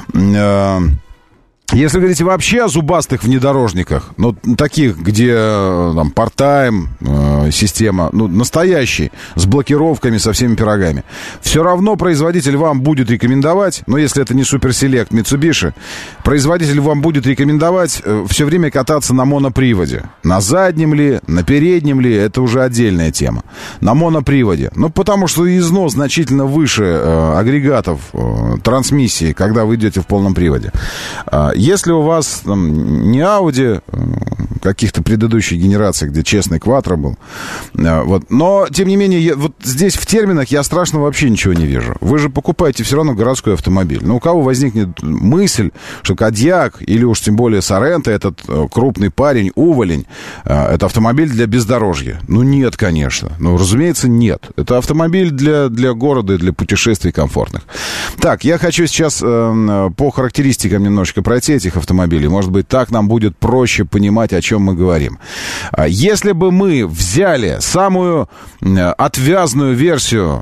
Если говорите вообще о зубастых внедорожниках, таких, где там part-time система, настоящий, с блокировками, со всеми пирогами, все равно производитель вам будет рекомендовать, если это не суперселект Mitsubishi, производитель вам будет рекомендовать все время кататься на моноприводе. На заднем ли, на переднем ли, это уже отдельная тема. На моноприводе. Потому что износ значительно выше агрегатов трансмиссии, когда вы идете в полном приводе. Если у вас не Audi каких-то предыдущих генераций, где честный кватро был, но, тем не менее, здесь в терминах я страшно вообще ничего не вижу. Вы же покупаете все равно городской автомобиль. У кого возникнет мысль, что Кодиак или уж тем более Соренто, этот крупный парень, уволень, это автомобиль для бездорожья? Нет, конечно. Разумеется, нет. Это автомобиль для города и для путешествий комфортных. Так, я хочу сейчас по характеристикам немножечко пройти этих автомобилей. Может быть, так нам будет проще понимать, о чем мы говорим. Если бы мы взяли самую отвязную версию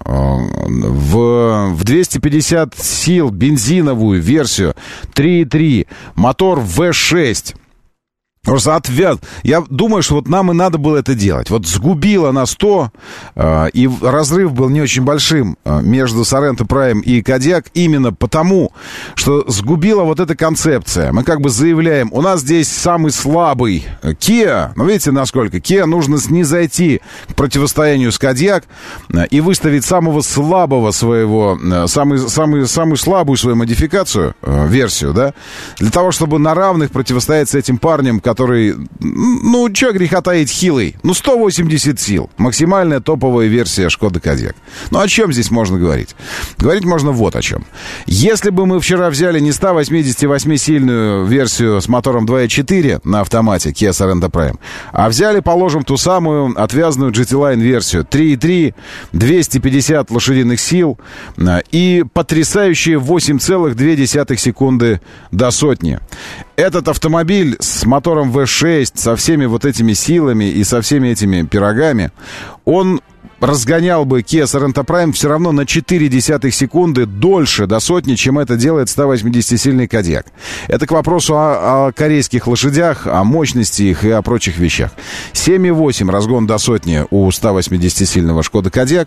в 250 сил, бензиновую версию 3.3, мотор V6, просто отвяз. Я думаю, что нам и надо было это делать. Сгубило нас то, и разрыв был не очень большим между Sorento Prime и Kodiaq именно потому, что сгубила эта концепция. Мы заявляем, у нас здесь самый слабый Kia. Видите, насколько? Kia нужно снизойти к противостоянию с Kodiaq и выставить самого слабого своего, самую слабую свою модификацию, версию, да, для того, чтобы на равных противостоять с этим парнем, который, чё греха таить, хилый. 180 сил. Максимальная топовая версия Шкода Кодиак. О чем здесь можно говорить? Говорить можно вот о чем. Если бы мы вчера взяли не 188-сильную версию с мотором 2.4 на автомате Kia Sorento Prime, а взяли, положим, ту самую отвязную GT-Line версию 3.3, 250 лошадиных сил и потрясающие 8,2 секунды до сотни. Этот автомобиль с мотором V6, со всеми этими силами и со всеми этими пирогами, он разгонял бы Kia Sorento Prime все равно на 0,4 секунды дольше до сотни, чем это делает 180-сильный Kodiaq. Это к вопросу о корейских лошадях, о мощности их и о прочих вещах. 7,8 разгон до сотни у 180-сильного Шкода Kodiaq,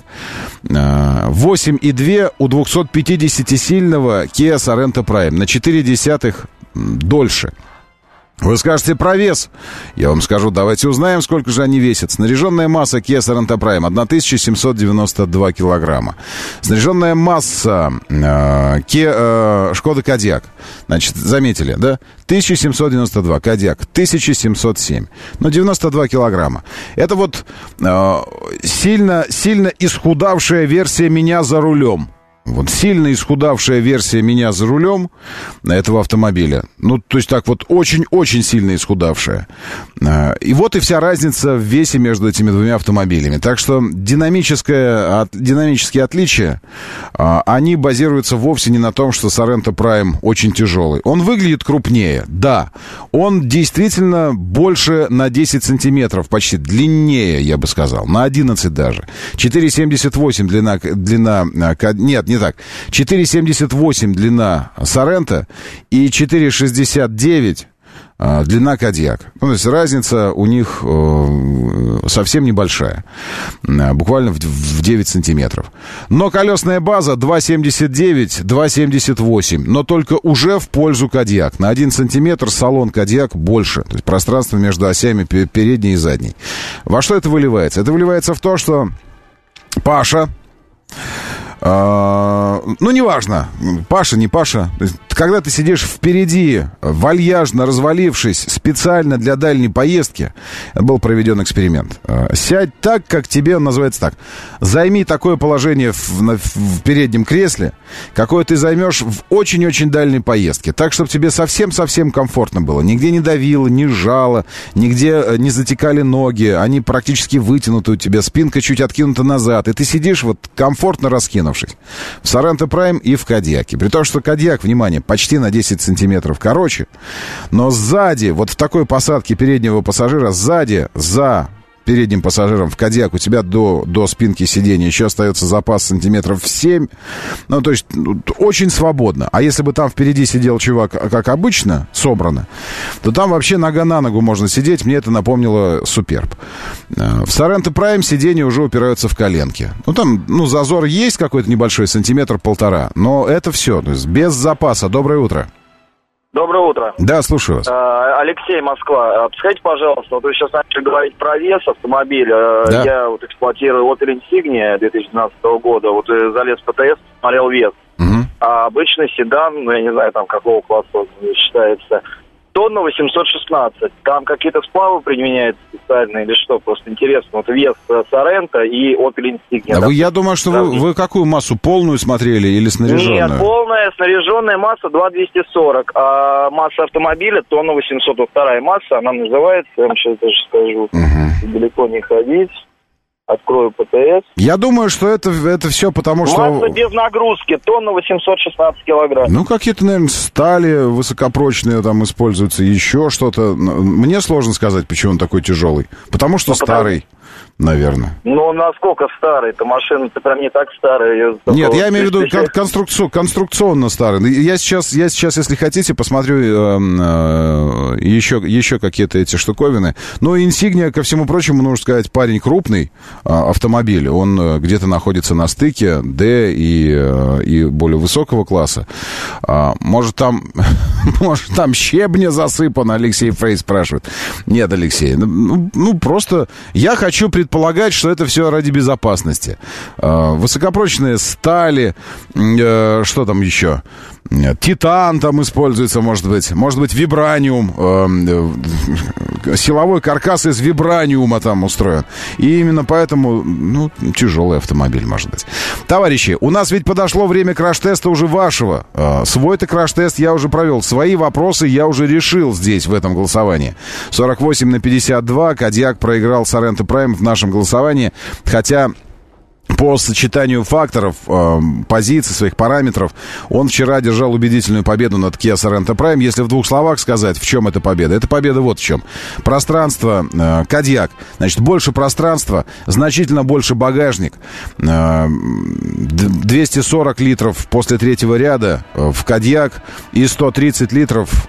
8,2 у 250-сильного Kia Sorento Prime, на 0,4 дольше. Вы скажете про вес. Я вам скажу, давайте узнаем, сколько же они весят. Снаряженная масса Kia Sorento Prime 1792 килограмма. Снаряженная масса Шкода Kodiaq, значит, заметили, да? 1792, Kodiaq 1707. 92 килограмма. Это сильно исхудавшая версия меня за рулем. Сильно исхудавшая версия меня за рулем этого автомобиля. То есть очень-очень сильно исхудавшая. И и вся разница в весе между этими двумя автомобилями. Так что динамические отличия, они базируются вовсе не на том, что Sorento Prime очень тяжелый. Он выглядит крупнее, да. Он действительно больше на 10 сантиметров, почти длиннее, я бы сказал. На 11 даже. 4,78 длина... Нет, не так. 4,78 длина Sorento и 4,69 длина Kodiaq. То есть разница у них совсем небольшая. Буквально в 9 сантиметров. Но колесная база 2,79, 2,78. Но только уже в пользу Kodiaq. На 1 сантиметр салон Kodiaq больше. То есть пространство между осями передней и задней. Во что это выливается? Это выливается в то, что Паша... неважно, Паша, не Паша. когда ты сидишь впереди, вальяжно развалившись, специально для дальней поездки, был проведен эксперимент. Сядь так, как тебе, он называется так. Займи такое положение в переднем кресле, какое ты займешь в очень-очень дальней поездке. Так, чтобы тебе совсем-совсем комфортно было. Нигде не давило, не жало, нигде не затекали ноги. Они практически вытянуты у тебя, спинка чуть откинута назад. И ты сидишь вот комфортно раскинувшись. В Sorento Prime и в Кодиаке. При том, что Кодиак, внимание, почти на 10 сантиметров короче. Но сзади, вот в такой посадке переднего пассажира, сзади, за передним пассажиром в Кодиак у тебя до спинки сиденья еще остается запас сантиметров 7. Ну, то есть, очень свободно. А если бы там впереди сидел чувак, как обычно, собрано, то там вообще нога на ногу можно сидеть. Мне это напомнило Суперб. В Sorento Prime сиденья уже упираются в коленки. Ну, там, зазор есть какой-то небольшой, сантиметр-полтора. Но это все. То есть, без запаса. Доброе утро. Доброе утро. Да, слушаю вас. Алексей, Москва. Подскажите, пожалуйста, вот вы сейчас начали говорить про вес автомобиля. Да. Я вот эксплуатирую Opel Insignia 2012 года. Вот залез в ПТС, смотрел вес. Угу. А обычный седан, я не знаю, там какого класса он считается, тонна 816. Там какие-то сплавы применяются специально или что? Просто интересно. Вот вес Sorento и Opel Insignia. Да, я думаю, что вы какую массу? Полную смотрели или снаряженную? Нет, полная снаряженная масса 2240. А масса автомобиля тонна 800. Вот вторая масса, она называется, я вам сейчас даже скажу, далеко не ходить. Открою ПТС. Я думаю, что это все потому, что... Масса без нагрузки, тонна 816 килограмм. Ну, какие-то, наверное, стали высокопрочные там используются, еще что-то. Мне сложно сказать, почему он такой тяжелый. Потому что старый, наверное. Ну, насколько старый? Эта машина-то прям не так старая. Нет, я имею в виду конструкционно старый. Я сейчас, если хотите, посмотрю еще какие-то эти штуковины. Ну, Insignia, ко всему прочему, нужно сказать, парень крупный автомобиль. Он где-то находится на стыке D и более высокого класса. Может, там щебня засыпано, Алексей Фрей спрашивает. Нет, Алексей, просто я хочу предполагать, что это все ради безопасности. Высокопрочные стали, что там еще? Титан там используется, может быть, вибраниум, силовой каркас из вибраниума там устроен. И именно поэтому, тяжелый автомобиль, может быть. Товарищи, у нас ведь подошло время краш-теста уже вашего. Свой-то краш-тест я уже провел. Свои вопросы я уже решил здесь, в этом голосовании. 48-52, Кодиак проиграл Sorento Prime в нашем голосовании, хотя... По сочетанию факторов, позиций, своих параметров, он вчера держал убедительную победу над Kia Sorento Prime. Если в двух словах сказать, в чем эта победа? Эта победа вот в чем. Пространство, Кодиак, значит, больше пространства, значительно больше багажник. 240 литров после третьего ряда в Кодиак и 130 литров,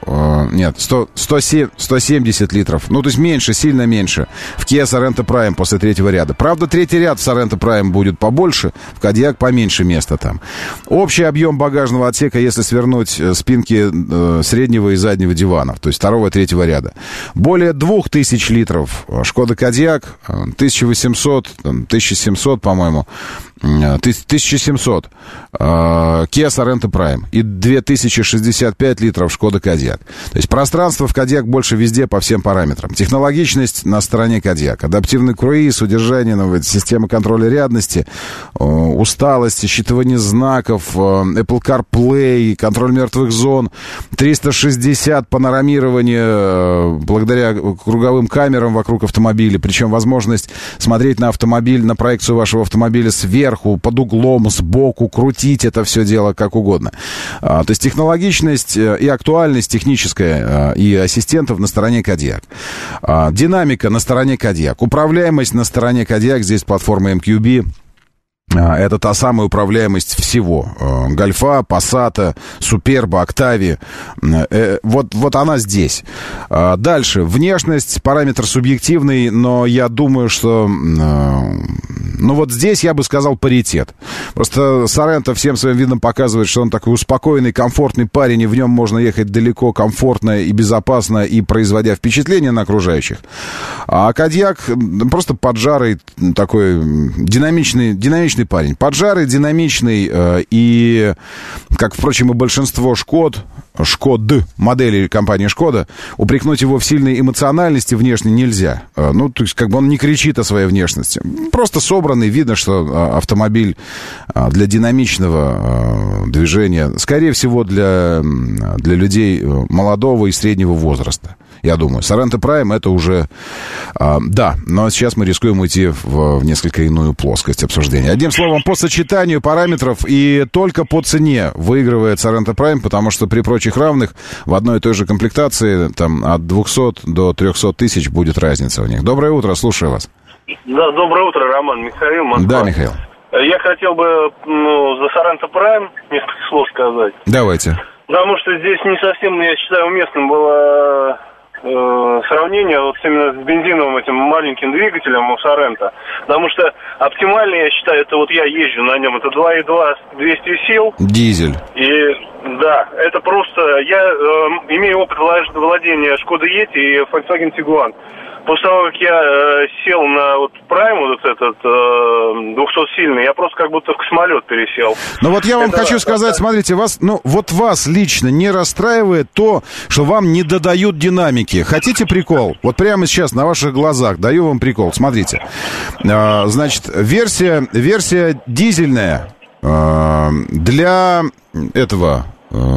170 литров, то есть меньше, сильно меньше в Kia Sorento Prime после третьего ряда. Правда, третий ряд в Sorento Prime будет побольше, в Кодиак поменьше места там. Общий объем багажного отсека, если свернуть спинки среднего и заднего диванов, то есть второго и третьего ряда, более 2000 литров. Шкода Кодиак 1700, по-моему, 1700 Kia Sorento Prime и 2065 литров Шкода Кодиак. То есть пространство в Кодиак больше везде по всем параметрам. Технологичность на стороне Кодиак. Адаптивный круиз, удержание, система контроля рядности, усталости, считывание знаков, Apple CarPlay, контроль мертвых зон, 360 панорамирование благодаря круговым камерам вокруг автомобиля. Причем возможность смотреть на автомобиль, на проекцию вашего автомобиля сверху, под углом, сбоку, крутить это все дело как угодно. То есть технологичность и актуальность техническая и ассистентов на стороне Кодиак. Динамика на стороне Кодиак. Управляемость на стороне Кодиак. Здесь платформа MQB. Это та самая управляемость всего. Гольфа, Пассата, Суперба, Октавии. Вот она здесь. Дальше. Внешность, параметр субъективный, но я думаю, что... вот здесь я бы сказал паритет. Просто Sorento всем своим видом показывает, что он такой успокоенный, комфортный парень, и в нем можно ехать далеко, комфортно и безопасно, и производя впечатление на окружающих. А Кодиак просто поджарый, такой динамичный динамичный парень. Поджарый, динамичный, и, как, впрочем, и большинство Шкод моделей компании Шкода, упрекнуть его в сильной эмоциональности внешне нельзя. Ну, то есть, как бы он не кричит о своей внешности. Просто собранный, видно, что автомобиль для динамичного движения, скорее всего, для людей молодого и среднего возраста. Я думаю, Sorento Prime это уже... да, но сейчас мы рискуем уйти в несколько иную плоскость обсуждения. Одним словом, по сочетанию параметров и только по цене выигрывает Sorento Prime, потому что при прочих равных в одной и той же комплектации там, от 200 до 300 тысяч будет разница у них. Доброе утро, слушаю вас. Да, доброе утро, Роман, Михаил, Москва. Да, Михаил. Я хотел бы за Sorento Prime несколько слов сказать. Давайте. Потому что здесь не совсем, я считаю, уместным было... сравнение вот именно с бензиновым этим маленьким двигателем у Sorento. Потому что оптимально, я считаю, это вот я езжу на нем, это 2.2 200 сил. Дизель. И да, это просто... Я имею опыт владения Шкода Yeti и Volkswagen Tiguan. После того, как я сел на вот Prime, вот этот 200-сильный, я просто как будто в космолет пересел. Ну вот я вам хочу сказать, смотрите, вас лично не расстраивает то, что вам не додают динамики. Хотите прикол? Вот прямо сейчас на ваших глазах даю вам прикол. Смотрите. Значит, версия дизельная для этого...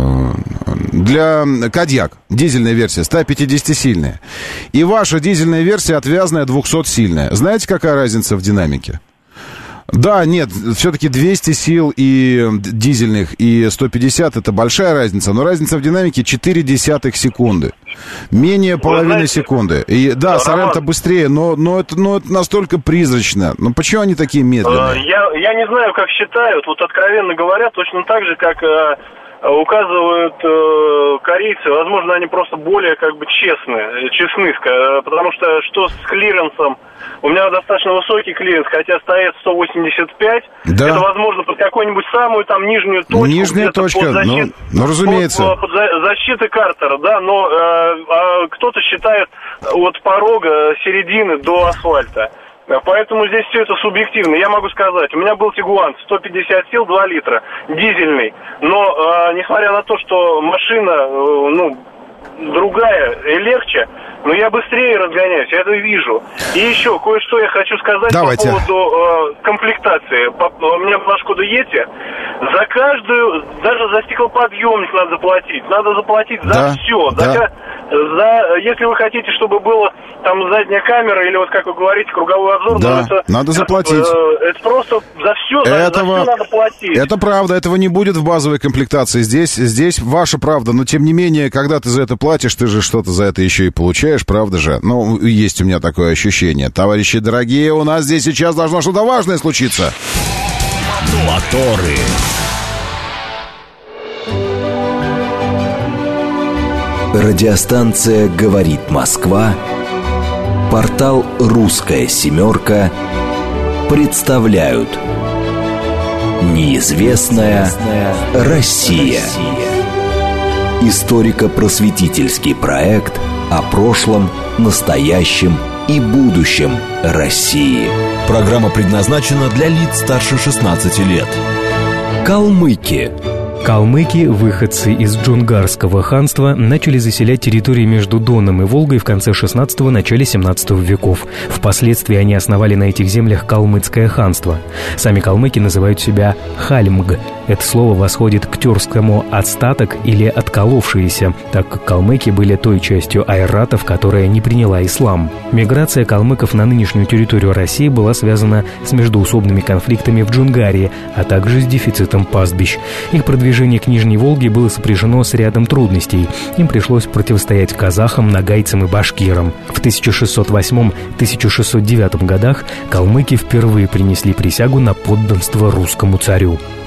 Для Кодиак дизельная версия 150-сильная. И ваша дизельная версия отвязная 200-сильная. Знаете, какая разница в динамике? Да, нет, все-таки 200 сил и дизельных, и 150 это большая разница, но разница в динамике 0,4 секунды. Менее половины секунды. И да, Sorento быстрее, но это настолько призрачно. Но почему они такие медленные? Я не знаю, как считают. Вот откровенно говоря, точно так же, как указывают корейцы, возможно, они просто более как бы честны, потому что с клиренсом, у меня достаточно высокий клиренс, хотя стоит 185, да. Это возможно под какую-нибудь самую там нижнюю точку. Нижняя точка, разумеется. Под защиты картера, да, но кто-то считает от порога середины до асфальта. Поэтому здесь все это субъективно. Я могу сказать, у меня был Тигуан 150 сил, 2 литра, дизельный. Но, несмотря на то, что машина, другая и легче, но я быстрее разгоняюсь, я это вижу. И еще кое-что я хочу сказать. Давайте. По поводу комплектации. У меня была Шкода Yeti. За каждую, даже за стеклоподъемник надо заплатить. Надо заплатить за все. Да. Если вы хотите, чтобы было там задняя камера или вот как вы говорите, круговой обзор, да, надо заплатить. Это просто за все, за все надо платить. Это правда, этого не будет в базовой комплектации. Здесь ваша правда, но тем не менее, когда ты за это платишь, ты же что-то за это еще и получаешь, правда же? Ну, есть у меня такое ощущение. Товарищи дорогие, у нас здесь сейчас должно что-то важное случиться. Моторы. Радиостанция «Говорит Москва», портал «Русская семерка» представляют «Неизвестная Россия». Историко-просветительский проект о прошлом, настоящем и будущем России. Программа предназначена для лиц старше 16 лет. Калмыки. Калмыки, выходцы из Джунгарского ханства, начали заселять территории между Доном и Волгой в конце 16-го, начале 17 веков. Впоследствии они основали на этих землях калмыцкое ханство. Сами калмыки называют себя хальмг. Это слово восходит к тюркскому «отстаток» или «отколовшиеся», так как калмыки были той частью айратов, которая не приняла ислам. Миграция калмыков на нынешнюю территорию России была связана с междоусобными конфликтами в Джунгарии, а также с дефицитом пастбищ. Их продвижение к Нижней Волге было сопряжено с рядом трудностей. Им пришлось противостоять казахам, нагайцам и башкирам. В 1608-1609 годах калмыки впервые принесли присягу на подданство русскому царю. Царское правительство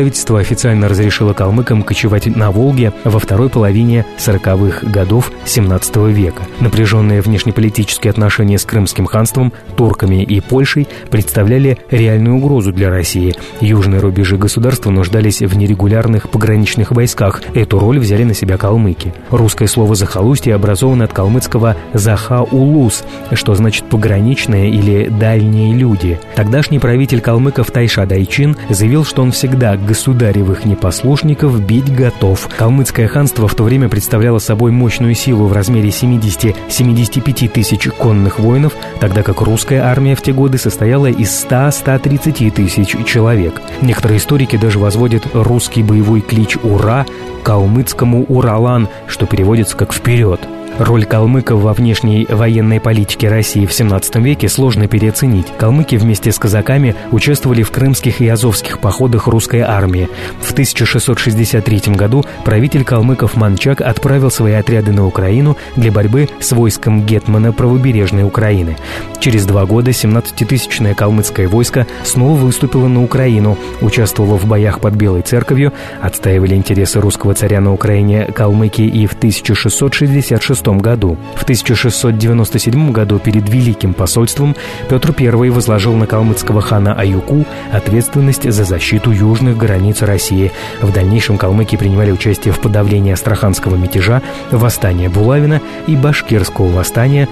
правительство официально разрешило калмыкам кочевать на Волге во второй половине 40-х годов 17 века. Напряженные внешнеполитические отношения с Крымским ханством, турками и Польшей представляли реальную угрозу для России. Южные рубежи государства нуждались в нерегулярных пограничных войсках. Эту роль взяли на себя калмыки. Русское слово «захолустье» образовано от калмыцкого «заха-улус», что значит «пограничные» или «дальние люди». Тогдашний правитель калмыков Тайша Дайчин заявил, что он всегда государевых непослушников бить готов. Калмыцкое ханство в то время представляло собой мощную силу в размере 70-75 тысяч конных воинов, тогда как русская армия в те годы состояла из 100-130 тысяч человек. Некоторые историки даже возводят русский боевой клич «Ура» калмыцкому «Уралан», что переводится как «вперед». Роль калмыков во внешней военной политике России в 17 веке сложно переоценить. Калмыки вместе с казаками участвовали в крымских и азовских походах русской армии. В 1663 году правитель калмыков Манчак отправил свои отряды на Украину для борьбы с войском гетмана правобережной Украины. Через 2 года 17-тысячное калмыцкое войско снова выступило на Украину, участвовало в боях под Белой Церковью, отстаивали интересы русского царя на Украине калмыки и в 1666 году. В 1697 году перед Великим посольством Петр I возложил на калмыцкого хана Аюку ответственность за защиту южных границ России. В дальнейшем калмыки принимали участие в подавлении Астраханского мятежа, восстания Булавина и Башкирского восстания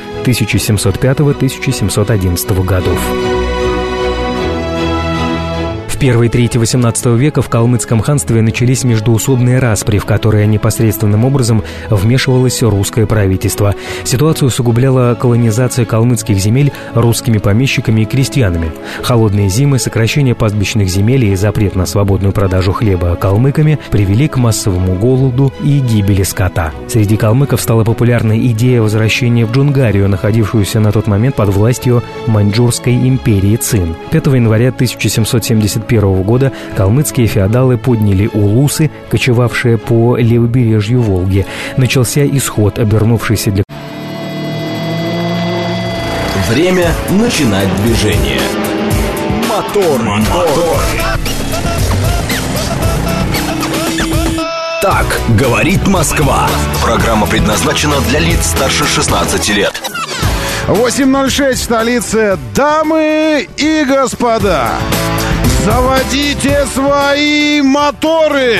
1705-1711 годов. В первой трети XVIII века в калмыцком ханстве начались междоусобные распри, в которые непосредственным образом вмешивалось русское правительство. Ситуацию усугубляла колонизация калмыцких земель русскими помещиками и крестьянами. Холодные зимы, сокращение пастбищных земель и запрет на свободную продажу хлеба калмыками привели к массовому голоду и гибели скота. Среди калмыков стала популярна идея возвращения в Джунгарию, находившуюся на тот момент под властью Маньчжурской империи Цин. 5 января 1771 года калмыцкие феодалы подняли улусы, кочевавшие по левобережью Волги. Начался исход, обернувшийся для... Время начинать движение. Мотор. Так говорит Москва. Программа предназначена для лиц старше 16 лет. 8:06 в столице. Дамы и господа, заводите свои моторы!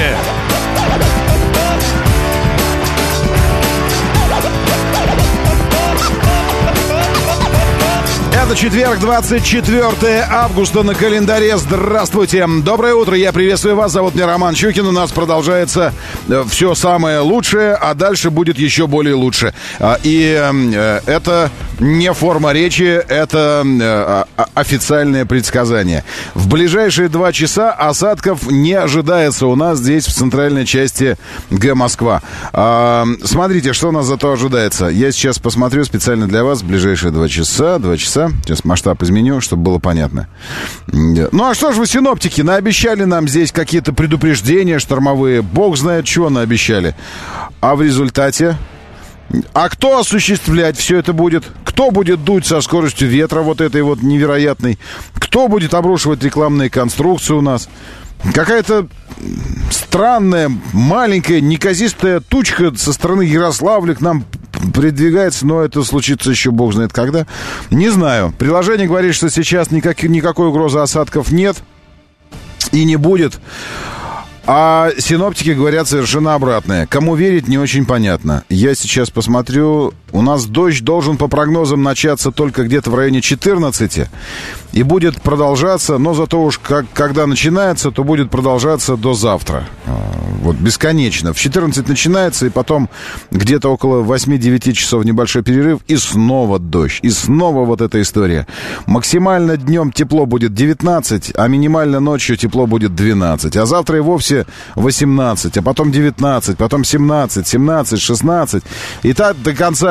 Это четверг, 24 августа на календаре. Здравствуйте. Доброе утро. Я приветствую вас. Зовут меня Роман Щукин. У нас продолжается все самое лучшее, а дальше будет еще более лучше. И это не форма речи, это официальное предсказание. В ближайшие 2 часа осадков не ожидается у нас здесь, в центральной части Г. Москва. Смотрите, что у нас зато ожидается. Я сейчас посмотрю специально для вас в ближайшие 2 часа. Сейчас масштаб изменю, чтобы было понятно. Ну, а что ж вы, синоптики, наобещали нам здесь какие-то предупреждения штормовые. Бог знает, чего наобещали. А в результате... А кто осуществлять все это будет? Кто будет дуть со скоростью ветра вот этой вот невероятной? Кто будет обрушивать рекламные конструкции у нас? Какая-то странная, маленькая, неказистая тучка со стороны Ярославля к нам придвигается, но это случится еще бог знает когда. Не знаю. Приложение говорит, что сейчас никакой угрозы осадков нет и не будет. А синоптики говорят совершенно обратное. Кому верить, не очень понятно. Я сейчас посмотрю. У нас дождь должен по прогнозам начаться только где-то в районе 14 и будет продолжаться, но зато уж когда начинается, то будет продолжаться до завтра. Вот бесконечно. В 14 начинается, и потом где-то около 8-9 часов небольшой перерыв, и снова дождь, и снова вот эта история. Максимально днем тепло будет 19, а минимально ночью тепло будет 12. А завтра и вовсе 18, а потом 19, потом 17, 16. И так до конца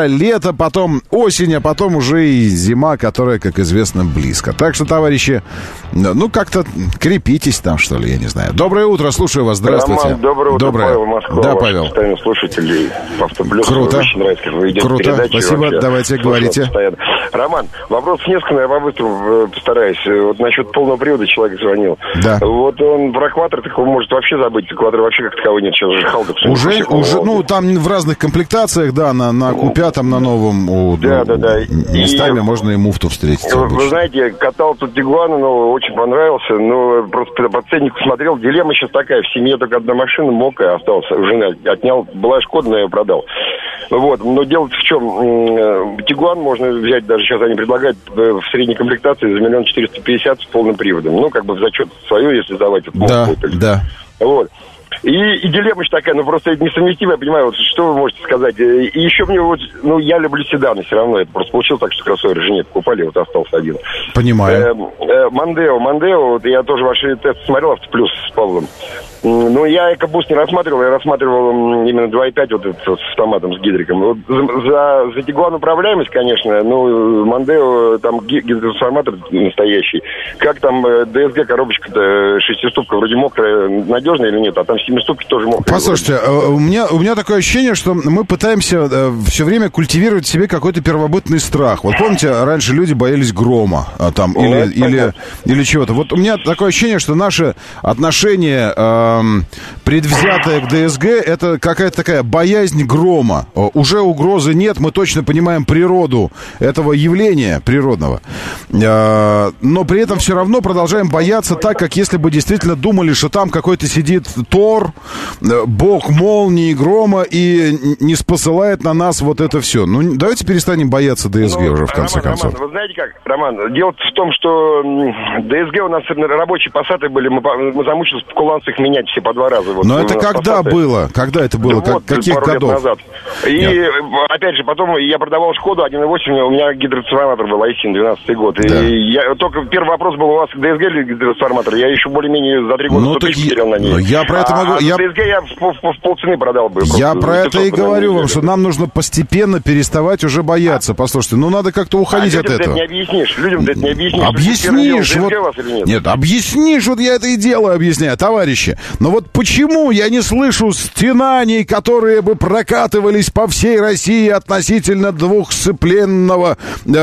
лето, потом осень, а потом уже и зима, которая, как известно, близко. Так что, товарищи, ну, как-то крепитесь там, что ли, я не знаю. Доброе утро, слушаю вас, здравствуйте. Роман, доброе утро, Павел, Москва. Да, Павел. Постоянно слушателей Автоплюс. Круто. Очень нравится, как вы ведете передачи. Спасибо, вообще. давайте, говорите. Постоянно. Роман, вопрос несколько, но я по-быстрому постараюсь. Вот насчет полного привода человек звонил. Да. Вот он про экватор такого может вообще забыть. Экватор вообще как таковой нет. Сейчас же Халдекс. Уже, ну, там в разных комплектациях, да, на Q5, на новом, да. местами можно и муфту встретить. Вы знаете, катал тут Тигуана, но очень понравился, но просто по ценнику смотрел. Дилемма сейчас такая, в семье только одна машина, мокрая осталась, у жены отнял, была Шкода, но я ее продал. Вот, но дело в чем, Тигуан можно взять, даже сейчас они предлагают в средней комплектации за 1 450 000 с полным приводом. Ну, как бы в зачет свою, если сдавать. Да. Вот. И дилемма же такая, ну просто это несовместимо, я понимаю, вот что вы можете сказать. И еще мне вот, ну я люблю седаны все равно, это просто получилось так, что кроссовер жене покупали, вот остался один. Понимаю. Мондео, вот я тоже ваши тесты смотрел, Автоплюс с Павлом. Ну, я экобус не рассматривал, я рассматривал именно 2.5 вот этот с автоматом, с гидриком. Вот за Тигуан управляемость, конечно, ну, Мондео, там гидротрансформатор настоящий. Как там ДСГ, коробочка-то, шестиступка, вроде мокрая, надежная или нет, а там семиступки тоже мокрая. Послушайте, у меня такое ощущение, что мы пытаемся все время культивировать в себе какой-то первобытный страх. Вот помните, раньше люди боялись грома там, или чего-то. Вот у меня такое ощущение, что наше отношение предвзятая к ДСГ, это какая-то такая боязнь грома. Уже угрозы нет, мы точно понимаем природу этого явления природного. Но при этом все равно продолжаем бояться так, как если бы действительно думали, что там какой-то сидит Тор, бог молнии, грома, и не спосылает на нас вот это все. Ну, давайте перестанем бояться ДСГ уже, в конце концов. Роман, вы знаете как, Роман, дело в том, что ДСГ у нас рабочие пассаты были, мы замучились в куланцах менять все по 2 раза. Вот, но это когда пассаты было? Когда это было? Вот, каких годов? Лет назад. И, опять же, потом я продавал Шкоду 1.8, у меня гидротрансформатор был, Айсин, 12-й год. Да. И только первый вопрос был, у вас ДСГ или гидротрансформатор? Я еще более-менее за 3 года потерял на ней. Я про это могу... ДСГ я в полцены продал бы. Я про это и говорю вам, что нам нужно постепенно переставать уже бояться. Послушайте, ну надо как-то уходить от этого. Людям ты это не объяснишь. Объяснишь. Вот... Нет, объяснишь, вот я это и делаю, объясняю, товарищи. Но вот почему я не слышу стенаний, которые бы прокатывались по всей России относительно двухсцепленного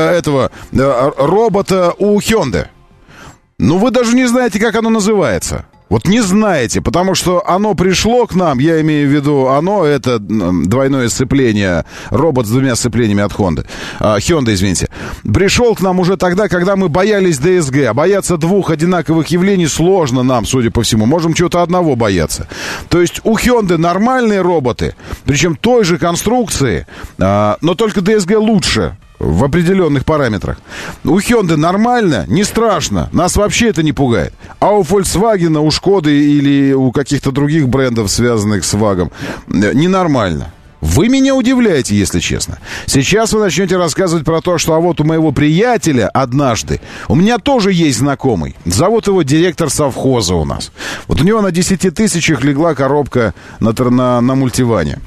робота у Hyundai? Ну, вы даже не знаете, как оно называется. Вот не знаете, потому что оно пришло к нам, я имею в виду, это двойное сцепление, робот с 2 сцеплениями от Hyundai, извините. Пришел к нам уже тогда, когда мы боялись ДСГ. А бояться 2 одинаковых явлений сложно нам, судя по всему. Можем чего-то одного бояться. То есть у Hyundai нормальные роботы, причем той же конструкции, но только ДСГ лучше. В определенных параметрах. У Hyundai нормально, не страшно. Нас вообще это не пугает. А у Volkswagen, у Шкоды или у каких-то других брендов, связанных с ВАГом, ненормально. Вы меня удивляете, если честно. Сейчас вы начнете рассказывать про то, что а вот у моего приятеля однажды, у меня тоже есть знакомый, зовут его директор совхоза у нас. Вот у него на 10 тысячах легла коробка на мультиване.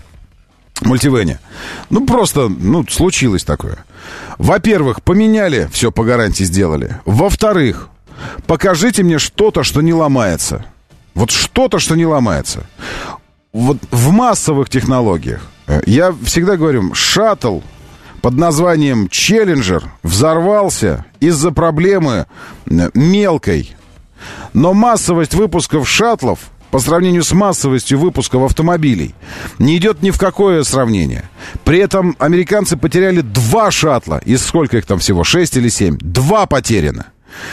Ну, просто, случилось такое. Во-первых, поменяли, все по гарантии сделали. Во-вторых, покажите мне что-то, что не ломается. Вот что-то, что не ломается. Вот в массовых технологиях, я всегда говорю, шаттл под названием Challenger взорвался из-за проблемы мелкой. Но массовость выпусков шаттлов по сравнению с массовостью выпусков автомобилей не идет ни в какое сравнение. При этом американцы потеряли 2 шаттла. Из сколько их там всего? 6 или 7? 2 потеряно.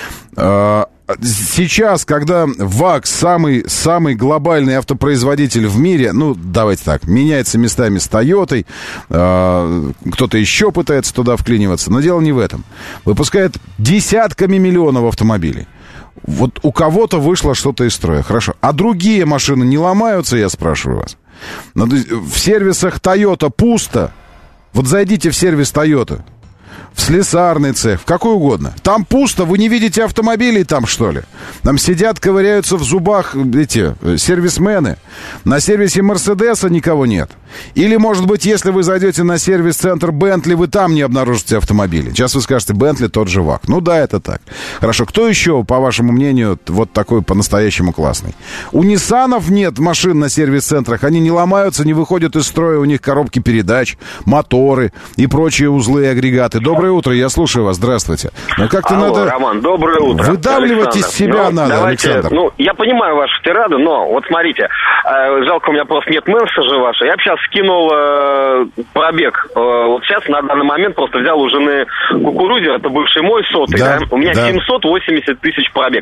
Сейчас, когда ВАГ самый глобальный автопроизводитель в мире, давайте так, меняется местами с Тойотой, кто-то еще пытается туда вклиниваться, но дело не в этом. Выпускает десятками миллионов автомобилей. Вот у кого-то вышло что-то из строя, хорошо. А другие машины не ломаются, я спрашиваю вас? В сервисах Toyota пусто. Вот зайдите в сервис Toyota. в слесарный цех, в какой угодно. Там пусто, вы не видите автомобилей там, что ли? Там сидят, ковыряются в зубах эти сервисмены. На сервисе Мерседеса никого нет. Или, может быть, если вы зайдете на сервис-центр Бентли, вы там не обнаружите автомобили. Сейчас вы скажете, Бентли тот же ВАК. Ну да, это так. Хорошо, кто еще, по вашему мнению, вот такой по-настоящему классный? У Ниссанов нет машин на сервис-центрах. Они не ломаются, не выходят из строя. У них коробки передач, моторы и прочие узлы и агрегаты. Доброе утро, я слушаю вас. Здравствуйте. Но как-то надо... Роман, доброе утро. Выдавливать из себя надо, давайте, Александр. Я понимаю ваши тирады, но вот смотрите, жалко, у меня просто нет месседжа вашего. Я бы сейчас скинул пробег. Вот сейчас на данный момент просто взял у жены кукурузер, это бывший мой сотый, да? У меня 780 тысяч пробег.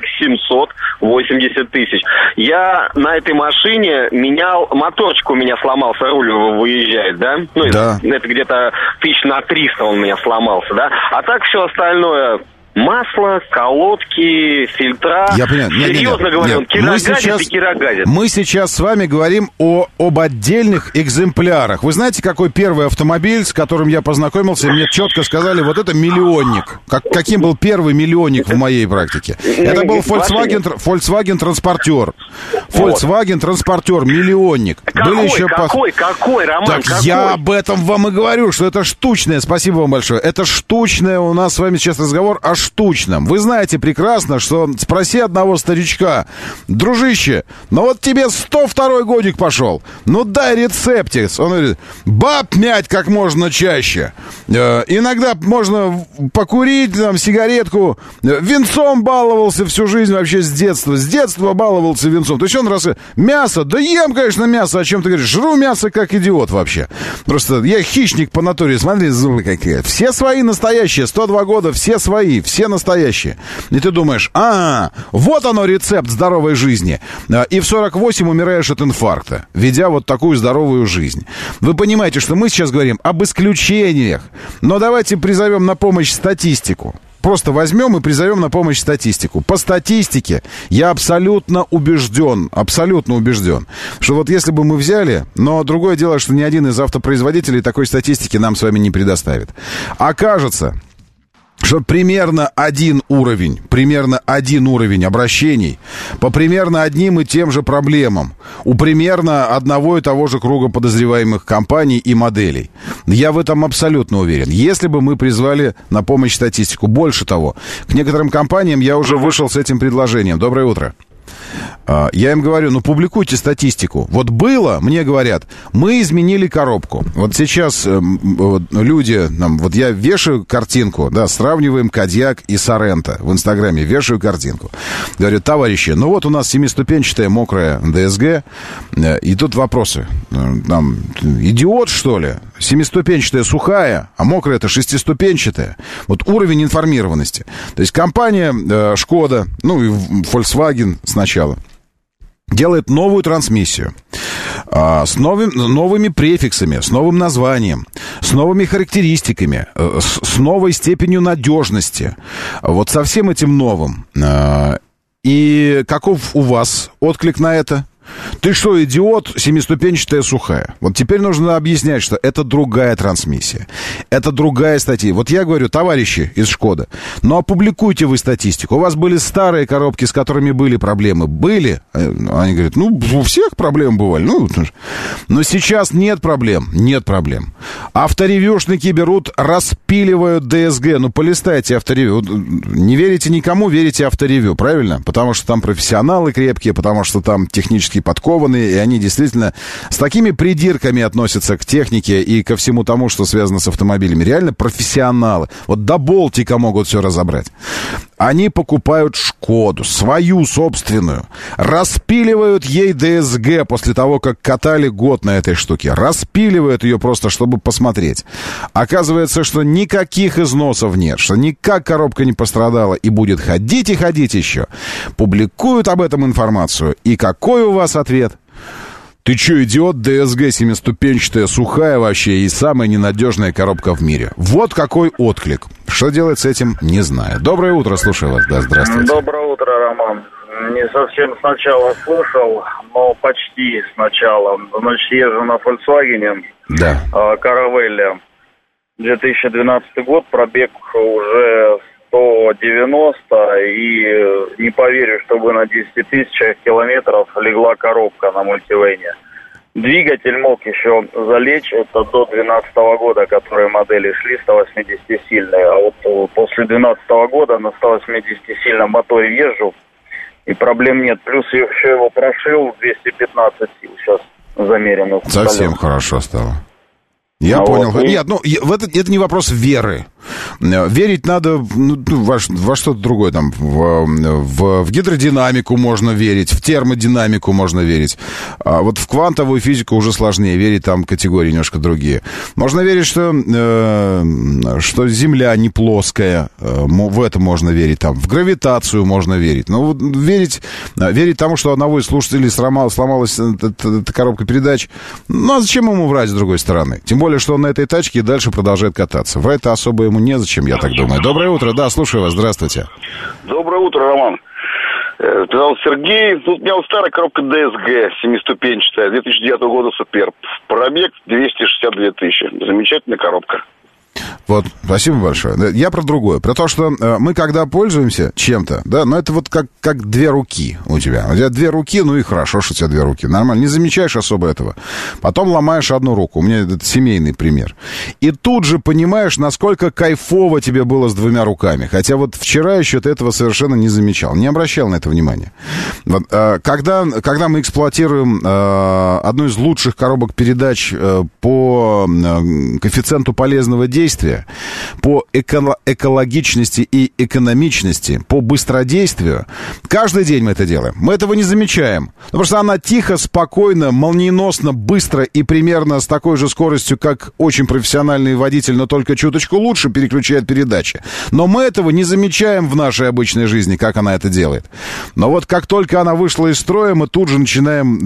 780 тысяч. Я на этой машине менял, моторчик у меня сломался, руль выезжает, да? Ну, да. Это где-то 300 он у меня сломался, да? А так все остальное... Масло, колодки, фильтра. Я понимаю. Серьезно говорю, он кирогазит и кирогазит. Мы сейчас с вами говорим об отдельных экземплярах. Вы знаете, какой первый автомобиль, с которым я познакомился, мне четко сказали, вот это миллионник. Каким был первый миллионник в моей практике? Это был Volkswagen Transporter. Volkswagen Transporter, миллионник. Какой, Роман, так какой? Я об этом вам и говорю, что это штучное. Спасибо вам большое. Это штучное. У нас с вами сейчас разговор о штучном. Вы знаете прекрасно, что спроси одного старичка: дружище, ну вот тебе 102-й годик пошел, ну дай рецептик. Он говорит: баб мять как можно чаще. Иногда можно покурить, там, сигаретку. Винцом баловался всю жизнь вообще с детства. С детства баловался винцом. То есть он раз... Мясо? Да ем, конечно, мясо. О чем ты говоришь? Жру мясо как идиот вообще. Просто я хищник по натуре. Смотри, зубы какие. Все свои настоящие. 102 года, все свои. Все настоящие. И ты думаешь, вот оно рецепт здоровой жизни. И в 48 умираешь от инфаркта, ведя вот такую здоровую жизнь. Вы понимаете, что мы сейчас говорим об исключениях. Но давайте призовем на помощь статистику. Просто возьмем и призовем на помощь статистику. По статистике я абсолютно убежден, что вот если бы мы взяли, но другое дело, что ни один из автопроизводителей такой статистики нам с вами не предоставит. Окажется, что примерно один уровень обращений по примерно одним и тем же проблемам у примерно одного и того же круга подозреваемых компаний и моделей. Я в этом абсолютно уверен. Если бы мы призвали на помощь статистику, больше того, к некоторым компаниям я уже вышел с этим предложением. Доброе утро. Я им говорю, публикуйте статистику. Вот было, мне говорят, мы изменили коробку. Вот сейчас люди, вот я вешаю картинку, да, сравниваем Кодиак и Соренто в Инстаграме, вешаю картинку. Говорю: товарищи, вот у нас 7-ступенчатая мокрая ДСГ, и тут вопросы. Там, идиот, что ли? 7-ступенчатая сухая, а мокрая это 6-ступенчатая. Вот уровень информированности. То есть компания Шкода, и Volkswagen сначала, делает новую трансмиссию с новыми префиксами, с новым названием, с новыми характеристиками, с новой степенью надежности. Вот со всем этим новым. И каков у вас отклик на это? Ты что, идиот, 7-ступенчатая сухая? Вот теперь нужно объяснять, что это другая трансмиссия. Это другая статья. Вот я говорю, товарищи из Шкода, опубликуйте вы статистику. У вас были старые коробки, с которыми были проблемы. Были? Они говорят, у всех проблемы бывали. Но сейчас нет проблем. Нет проблем. Авторевьюшники берут, распиливают ДСГ. Полистайте авторевью. Не верите никому, верите авторевью, правильно? Потому что там профессионалы крепкие, потому что там технически подкованные, и они действительно с такими придирками относятся к технике и ко всему тому, что связано с автомобилями. Реально профессионалы. Вот до болтика могут все разобрать. Они покупают Шкоду, свою собственную, распиливают ей ДСГ после того, как катали год на этой штуке. Распиливают ее просто, чтобы посмотреть. Оказывается, что никаких износов нет, что никак коробка не пострадала и будет ходить и ходить еще. Публикуют об этом информацию. И какой у вас ответ? Ты че, идиот, ДСГ 7-ступенчатая, сухая вообще и самая ненадежная коробка в мире. Вот какой отклик. Что делать с этим, не знаю. Доброе утро, слушаю вас. Да, здравствуйте. Доброе утро, Роман. Не совсем сначала слушал, но почти сначала. Значит, езжу на Volkswagen, да. Caravelle. 2012 год, пробег уже 190, и не поверю, чтобы на 10 тысячах километров легла коробка на мультивейне. Двигатель мог еще залечь, это до 2012 года, которые модели шли 180-сильные, а вот после 2012 года на 180-сильном моторе езжу, и проблем нет. Плюс я еще его прошил, 215 сил сейчас замерено. Совсем хорошо стало. Я понял. Вот, нет, это не вопрос веры. Верить надо во что-то другое. Там, в гидродинамику можно верить, в термодинамику можно верить. А вот в квантовую физику уже сложнее верить, там категории немножко другие. Можно верить, что Земля не плоская, в это можно верить. Там, в гравитацию можно верить. Но вот верить тому, что одного из слушателей сломалась эта коробка передач, а зачем ему врать с другой стороны? Тем более, что он на этой тачке и дальше продолжает кататься. Врать-то особо ему незачем, я так думаю. Доброе утро, да, слушаю вас, здравствуйте. Доброе утро, Роман. Зовут Сергей. Тут у меня вот старая коробка DSG, семиступенчатая, 2009 года Суперб. Пробег 262 тысячи. Замечательная коробка. Вот, спасибо большое. Я про другое. Про то, что мы когда пользуемся чем-то, да, но это вот как две руки у тебя. У тебя две руки, ну и хорошо, что у тебя две руки. Нормально, не замечаешь особо этого. Потом ломаешь одну руку. У меня это семейный пример. И тут же понимаешь, насколько кайфово тебе было с двумя руками. Хотя вот вчера еще ты этого совершенно не замечал. Не обращал на это внимания. Вот, когда мы эксплуатируем одну из лучших коробок передач по коэффициенту полезного действия, по экологичности и экономичности, по быстродействию, каждый день мы это делаем. Мы этого не замечаем. Потому что она тихо, спокойно, молниеносно, быстро и примерно с такой же скоростью, как очень профессиональный водитель, но только чуточку лучше переключает передачи. Но мы этого не замечаем в нашей обычной жизни, как она это делает. Но вот как только она вышла из строя, мы тут же начинаем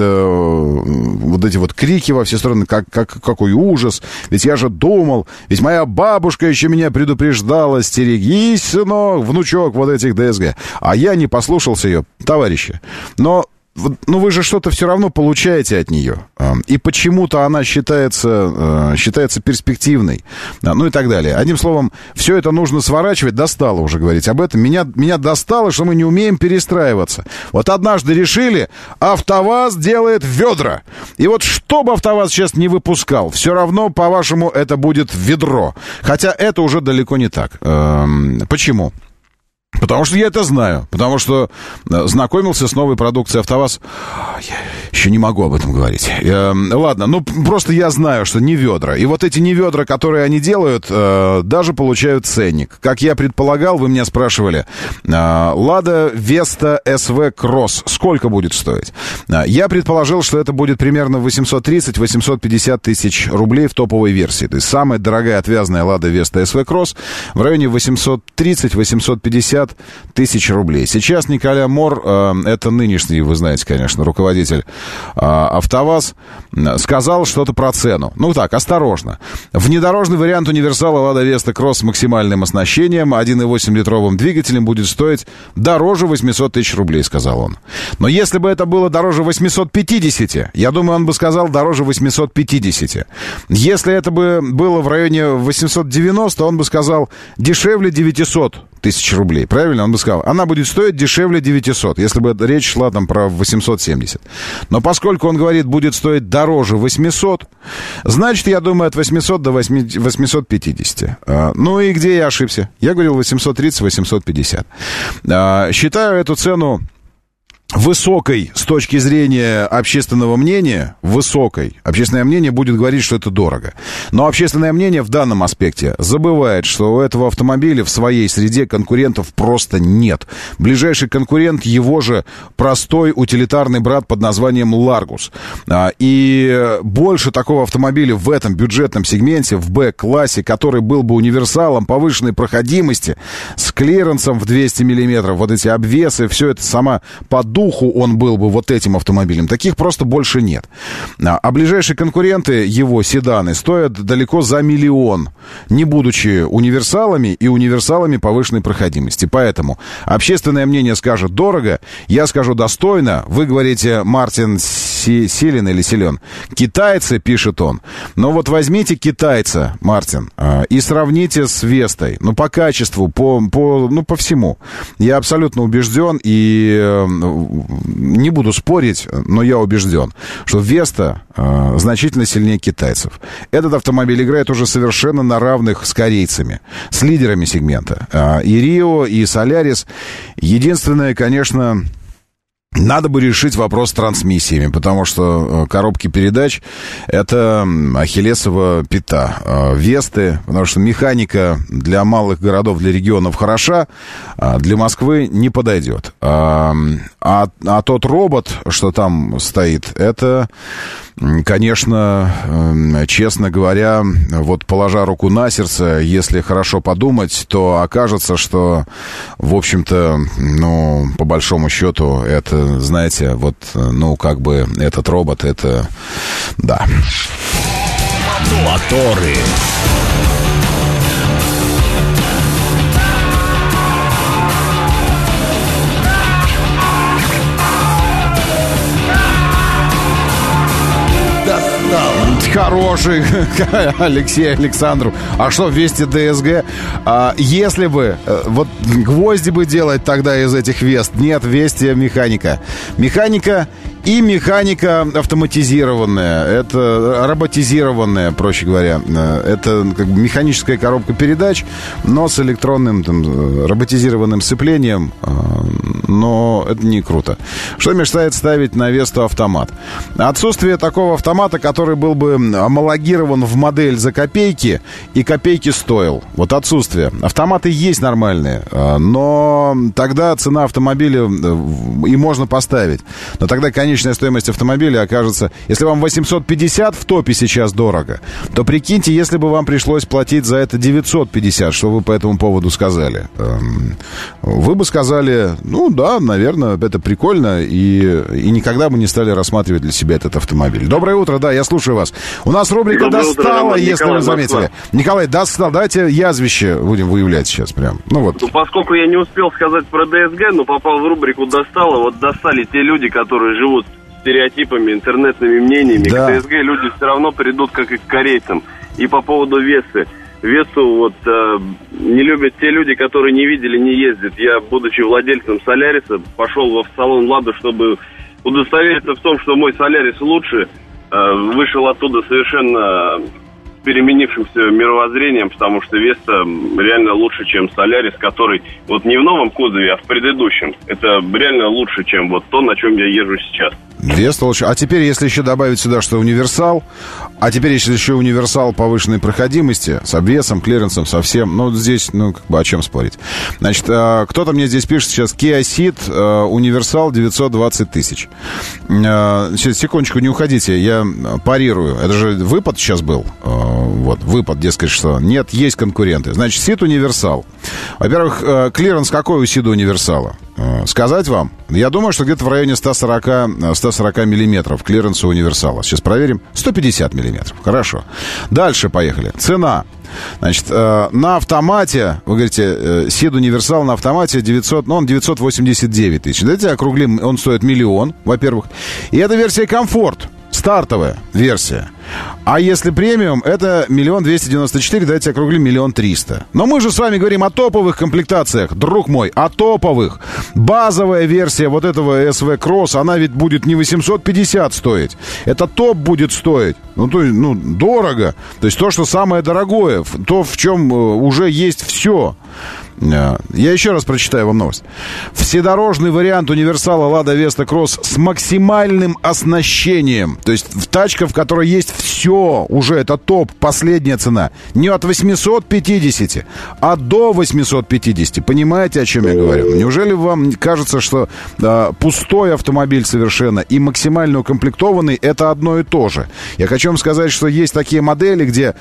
вот эти вот крики во все стороны, какой ужас, ведь я же думал, ведь моя бабушка еще меня предупреждала: стерегись, сынок, внучок, вот этих ДСГ. А я не послушался ее, товарищи. Но вы же что-то все равно получаете от нее. И почему-то она считается перспективной. Ну и так далее. Одним словом, все это нужно сворачивать. Достало уже говорить об этом. Меня достало, что мы не умеем перестраиваться. Вот однажды решили, АвтоВАЗ делает ведра. И вот что бы АвтоВАЗ сейчас не выпускал, все равно, по-вашему, это будет ведро. Хотя это уже далеко не так. Почему? Потому что я это знаю. Потому что знакомился с новой продукцией АвтоВАЗ. Я еще не могу об этом говорить. Ладно, просто я знаю, что не ведра. И вот эти не ведра, которые они делают, даже получают ценник. Как я предполагал, вы меня спрашивали, Lada Vesta SV Cross сколько будет стоить? Я предположил, что это будет примерно 830-850 тысяч рублей в топовой версии. То есть самая дорогая отвязная Lada Vesta SV Cross в районе 830-850 тысяч рублей. Сейчас Николя Мор, это нынешний, вы знаете, конечно, руководитель АвтоВАЗ, сказал что-то про цену. Ну так, осторожно. Внедорожный вариант универсала Lada Vesta Cross с максимальным оснащением 1,8-литровым двигателем будет стоить дороже 800 тысяч рублей, сказал он. Но если бы это было дороже 850, я думаю, он бы сказал дороже 850. Если это бы было в районе 890, он бы сказал дешевле 900 тысяч рублей. Правильно? Он бы сказал, она будет стоить дешевле 900, если бы речь шла там про 870. Но поскольку он говорит, будет стоить дороже 800, значит, я думаю, от 800 до 850. Ну и где я ошибся? Я говорил 830-850. Считаю эту цену высокой с точки зрения общественного мнения, высокой. Общественное мнение будет говорить, что это дорого. Но общественное мнение в данном аспекте забывает, что у этого автомобиля в своей среде конкурентов просто нет. Ближайший конкурент его же простой утилитарный брат под названием Largus. И больше такого автомобиля в этом бюджетном сегменте, в Б-классе, который был бы универсалом повышенной проходимости, с клиренсом в 200 мм, вот эти обвесы, все это сама по духу он был бы вот этим автомобилем. Таких просто больше нет. А ближайшие конкуренты его, седаны, стоят далеко за 1 миллион, не будучи универсалами и универсалами повышенной проходимости. Поэтому общественное мнение скажет дорого, я скажу достойно. Вы говорите, Мартин Селин или Селен. Китайцы, пишет он. Но вот возьмите китайца, Мартин, и сравните с Вестой. Ну, по качеству, по всему. Я абсолютно убежден и не буду спорить, но я убежден, что Веста значительно сильнее китайцев. Этот автомобиль играет уже совершенно на равных с корейцами, с лидерами сегмента. И Рио, и Солярис. Единственное, конечно... Надо бы решить вопрос с трансмиссиями, потому что коробки передач — это ахиллесова пята Весты, потому что механика для малых городов, для регионов хороша, для Москвы не подойдет. А тот робот, что там стоит, это... Конечно, честно говоря, вот положа руку на сердце, если хорошо подумать, то окажется, что, в общем-то, ну, по большому счету, это, знаете, вот, ну, как бы этот робот, это, да. Моторы. Хороший Алексей Александров. А что, Вести ДСГ? Если бы, вот гвозди бы делать тогда из этих Вест. Нет, Вести механика. Механика и механика автоматизированная. Это роботизированная, проще говоря. Это как бы механическая коробка передач, но с электронным там, роботизированным сцеплением. Но это не круто. Что мешает ставить на Весту автомат? Отсутствие такого автомата, который был бы амалогирован в модель за копейки и копейки стоил. Вот отсутствие. Автоматы есть нормальные, но тогда цена автомобиля и можно поставить. Но тогда конечная стоимость автомобиля окажется... Если вам 850 в топе сейчас дорого, то прикиньте, если бы вам пришлось платить за это 950, что вы по этому поводу сказали? Вы бы сказали, ну да, наверное, это прикольно, и никогда бы не стали рассматривать для себя этот автомобиль. Доброе утро, да, я слушаю вас. У нас рубрика «Доброе «Достала», утро, если Николай, вы заметили. Москва. Николай, достал. Давайте язвище будем выявлять сейчас прям. Ну вот. Ну, поскольку я не успел сказать про ДСГ, но попал в рубрику «Достало», вот достали те люди, которые живут стереотипами, интернетными мнениями. Да. К ДСГ люди все равно придут, как и к корейцам. И по поводу Весты. Весту вот не любят те люди, которые не видели, не ездят. Я, будучи владельцем Соляриса, пошел в салон «Лада», чтобы удостовериться в том, что мой Солярис лучше. Вышел оттуда совершенно переменившимся мировоззрением, потому что Веста реально лучше, чем Солярис, который вот не в новом кузове, а в предыдущем. Это реально лучше, чем вот то, на чем я езжу сейчас. Веста лучше. А теперь, если еще добавить сюда, что универсал, а теперь, если еще универсал повышенной проходимости, с обвесом, клиренсом, со всем, ну, здесь, ну, как бы о чем спорить. Значит, кто-то мне здесь пишет сейчас, Kia Ceed, универсал 920 тысяч. Сейчас, секундочку, не уходите, я парирую. Это же выпад сейчас был. Вот, выпад, дескать, что нет, есть конкуренты. Значит, Ceed универсал. Во-первых, клиренс какой у Ceed универсала? Сказать вам? Я думаю, что где-то в районе 140 миллиметров клиренса универсала. Сейчас проверим. 150 миллиметров. Хорошо. Дальше поехали. Цена. Значит, на автомате, вы говорите, Ceed универсал на автомате 989 тысяч. Давайте округлим, он стоит 1 миллион, во-первых. И это версия комфорт. Стартовая версия. А если премиум, это 1 294 000, давайте округлим 1 300 000. Но мы же с вами говорим о топовых комплектациях, друг мой, о топовых. Базовая версия вот этого SV Cross, она ведь будет не 850 стоить. Это топ будет стоить. Ну, дорого. То есть то, что самое дорогое, то, в чем уже есть все. Я еще раз прочитаю вам новость. Вседорожный вариант универсала Lada Vesta Cross с максимальным оснащением. То есть тачка, в которой есть все, уже это топ, последняя цена. Не от 850, а до 850. Понимаете, о чем я говорю? Неужели вам кажется, что пустой автомобиль совершенно и максимально укомплектованный — это одно и то же? Я хочу вам сказать, что есть такие модели, где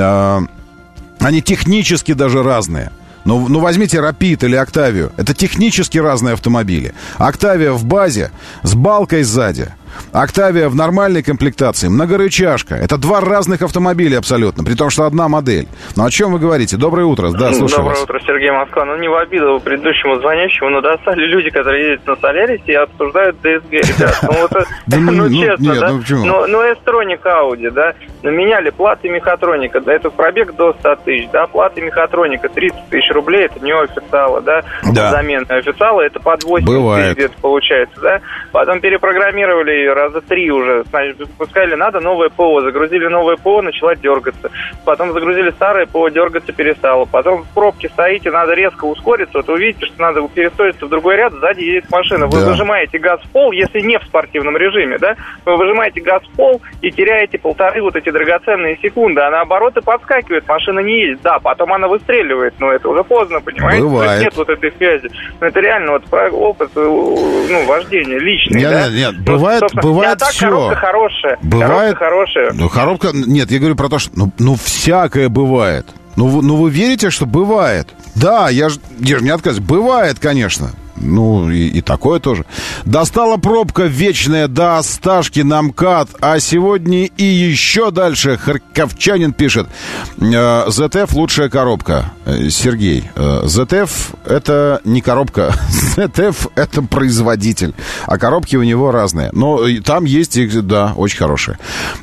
они технически даже разные. Ну, возьмите Rapid или Octavia. Это технически разные автомобили. Octavia в базе, с балкой сзади. Октавия в нормальной комплектации, многорычажка. Это два разных автомобиля абсолютно, при том, что одна модель. Ну, о чем вы говорите? Доброе утро. Да, слушаю вас. Доброе утро, Сергей, Москва. Ну, не в обиду предыдущему звонящему, но достали люди, которые ездят на Солярисе и обсуждают DSG, ребят. Ну, честно, да? Ну, S-Tronic Audi, да? Меняли платы мехатроника, да, это пробег до 100 тысяч, да, платы мехатроника 30 тысяч рублей, это не у официала, да? Замена официала, это под 8 тысяч где-то получается, да? Потом перепрограммировали ее раза 3 уже, значит, сказали, надо новое ПО, загрузили новое ПО, начала дергаться, потом загрузили старое ПО, дергаться перестало, потом в пробке стоите, надо резко ускориться, вот вы видите, что надо перестроиться в другой ряд, сзади едет машина, вы выжимаете газ в пол, если не в спортивном режиме, да, вы выжимаете газ в пол и теряете полторы вот эти драгоценные секунды, а наоборот и подскакивает, машина не едет, да, потом она выстреливает, но это уже поздно, понимаете? Бывает. Нет вот этой связи. Но это реально вот опыт, ну, вождения личный, да? Нет, бывает все. Коробка хорошая. Бывает. Коробка хорошая. Ну, коробка... Нет, я говорю про то, что... Ну, всякое бывает. Ну, вы верите, что бывает? Да, я же не отказываюсь. Бывает, конечно. Ну, и такое тоже. Достала пробка вечная до Осташки на МКАД. А сегодня и еще дальше харьковчанин пишет. ZF лучшая коробка. Сергей, ZF это не коробка. ZF это производитель. А коробки у него разные. Но там есть, да, очень хорошие.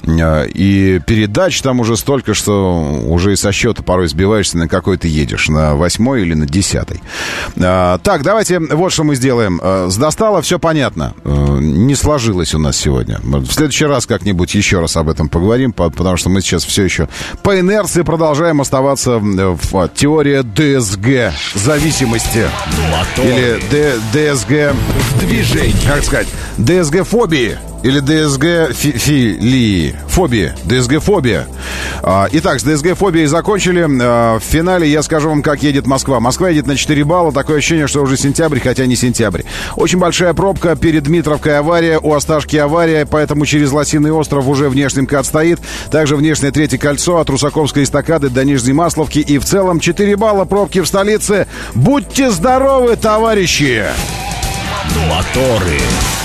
И передач там уже столько, что уже и со счета порой сбиваешься, на какой ты едешь. На 8-й или на 10-й. Так, давайте... Вот что мы сделаем. С достала все понятно. Не сложилось у нас сегодня. В следующий раз как-нибудь еще раз об этом поговорим, потому что мы сейчас все еще по инерции продолжаем оставаться в теории ДСГ зависимости. Или ДСГ движения. Как сказать? ДСГ-фобии. Или ДСГ-филии. Фобии. ДСГ-фобия. Итак, с ДСГ-фобией закончили. В финале я скажу вам, как едет Москва. Москва едет на 4 балла. Такое ощущение, что уже сентябрь, хотя не сентябрь. Очень большая пробка. Перед Дмитровкой авария. У Осташки авария. Поэтому через Лосиный остров уже внешний МКАД стоит. Также внешнее третье кольцо от Русаковской эстакады до Нижней Масловки. И в целом 4 балла пробки в столице. Будьте здоровы, товарищи! Моторы.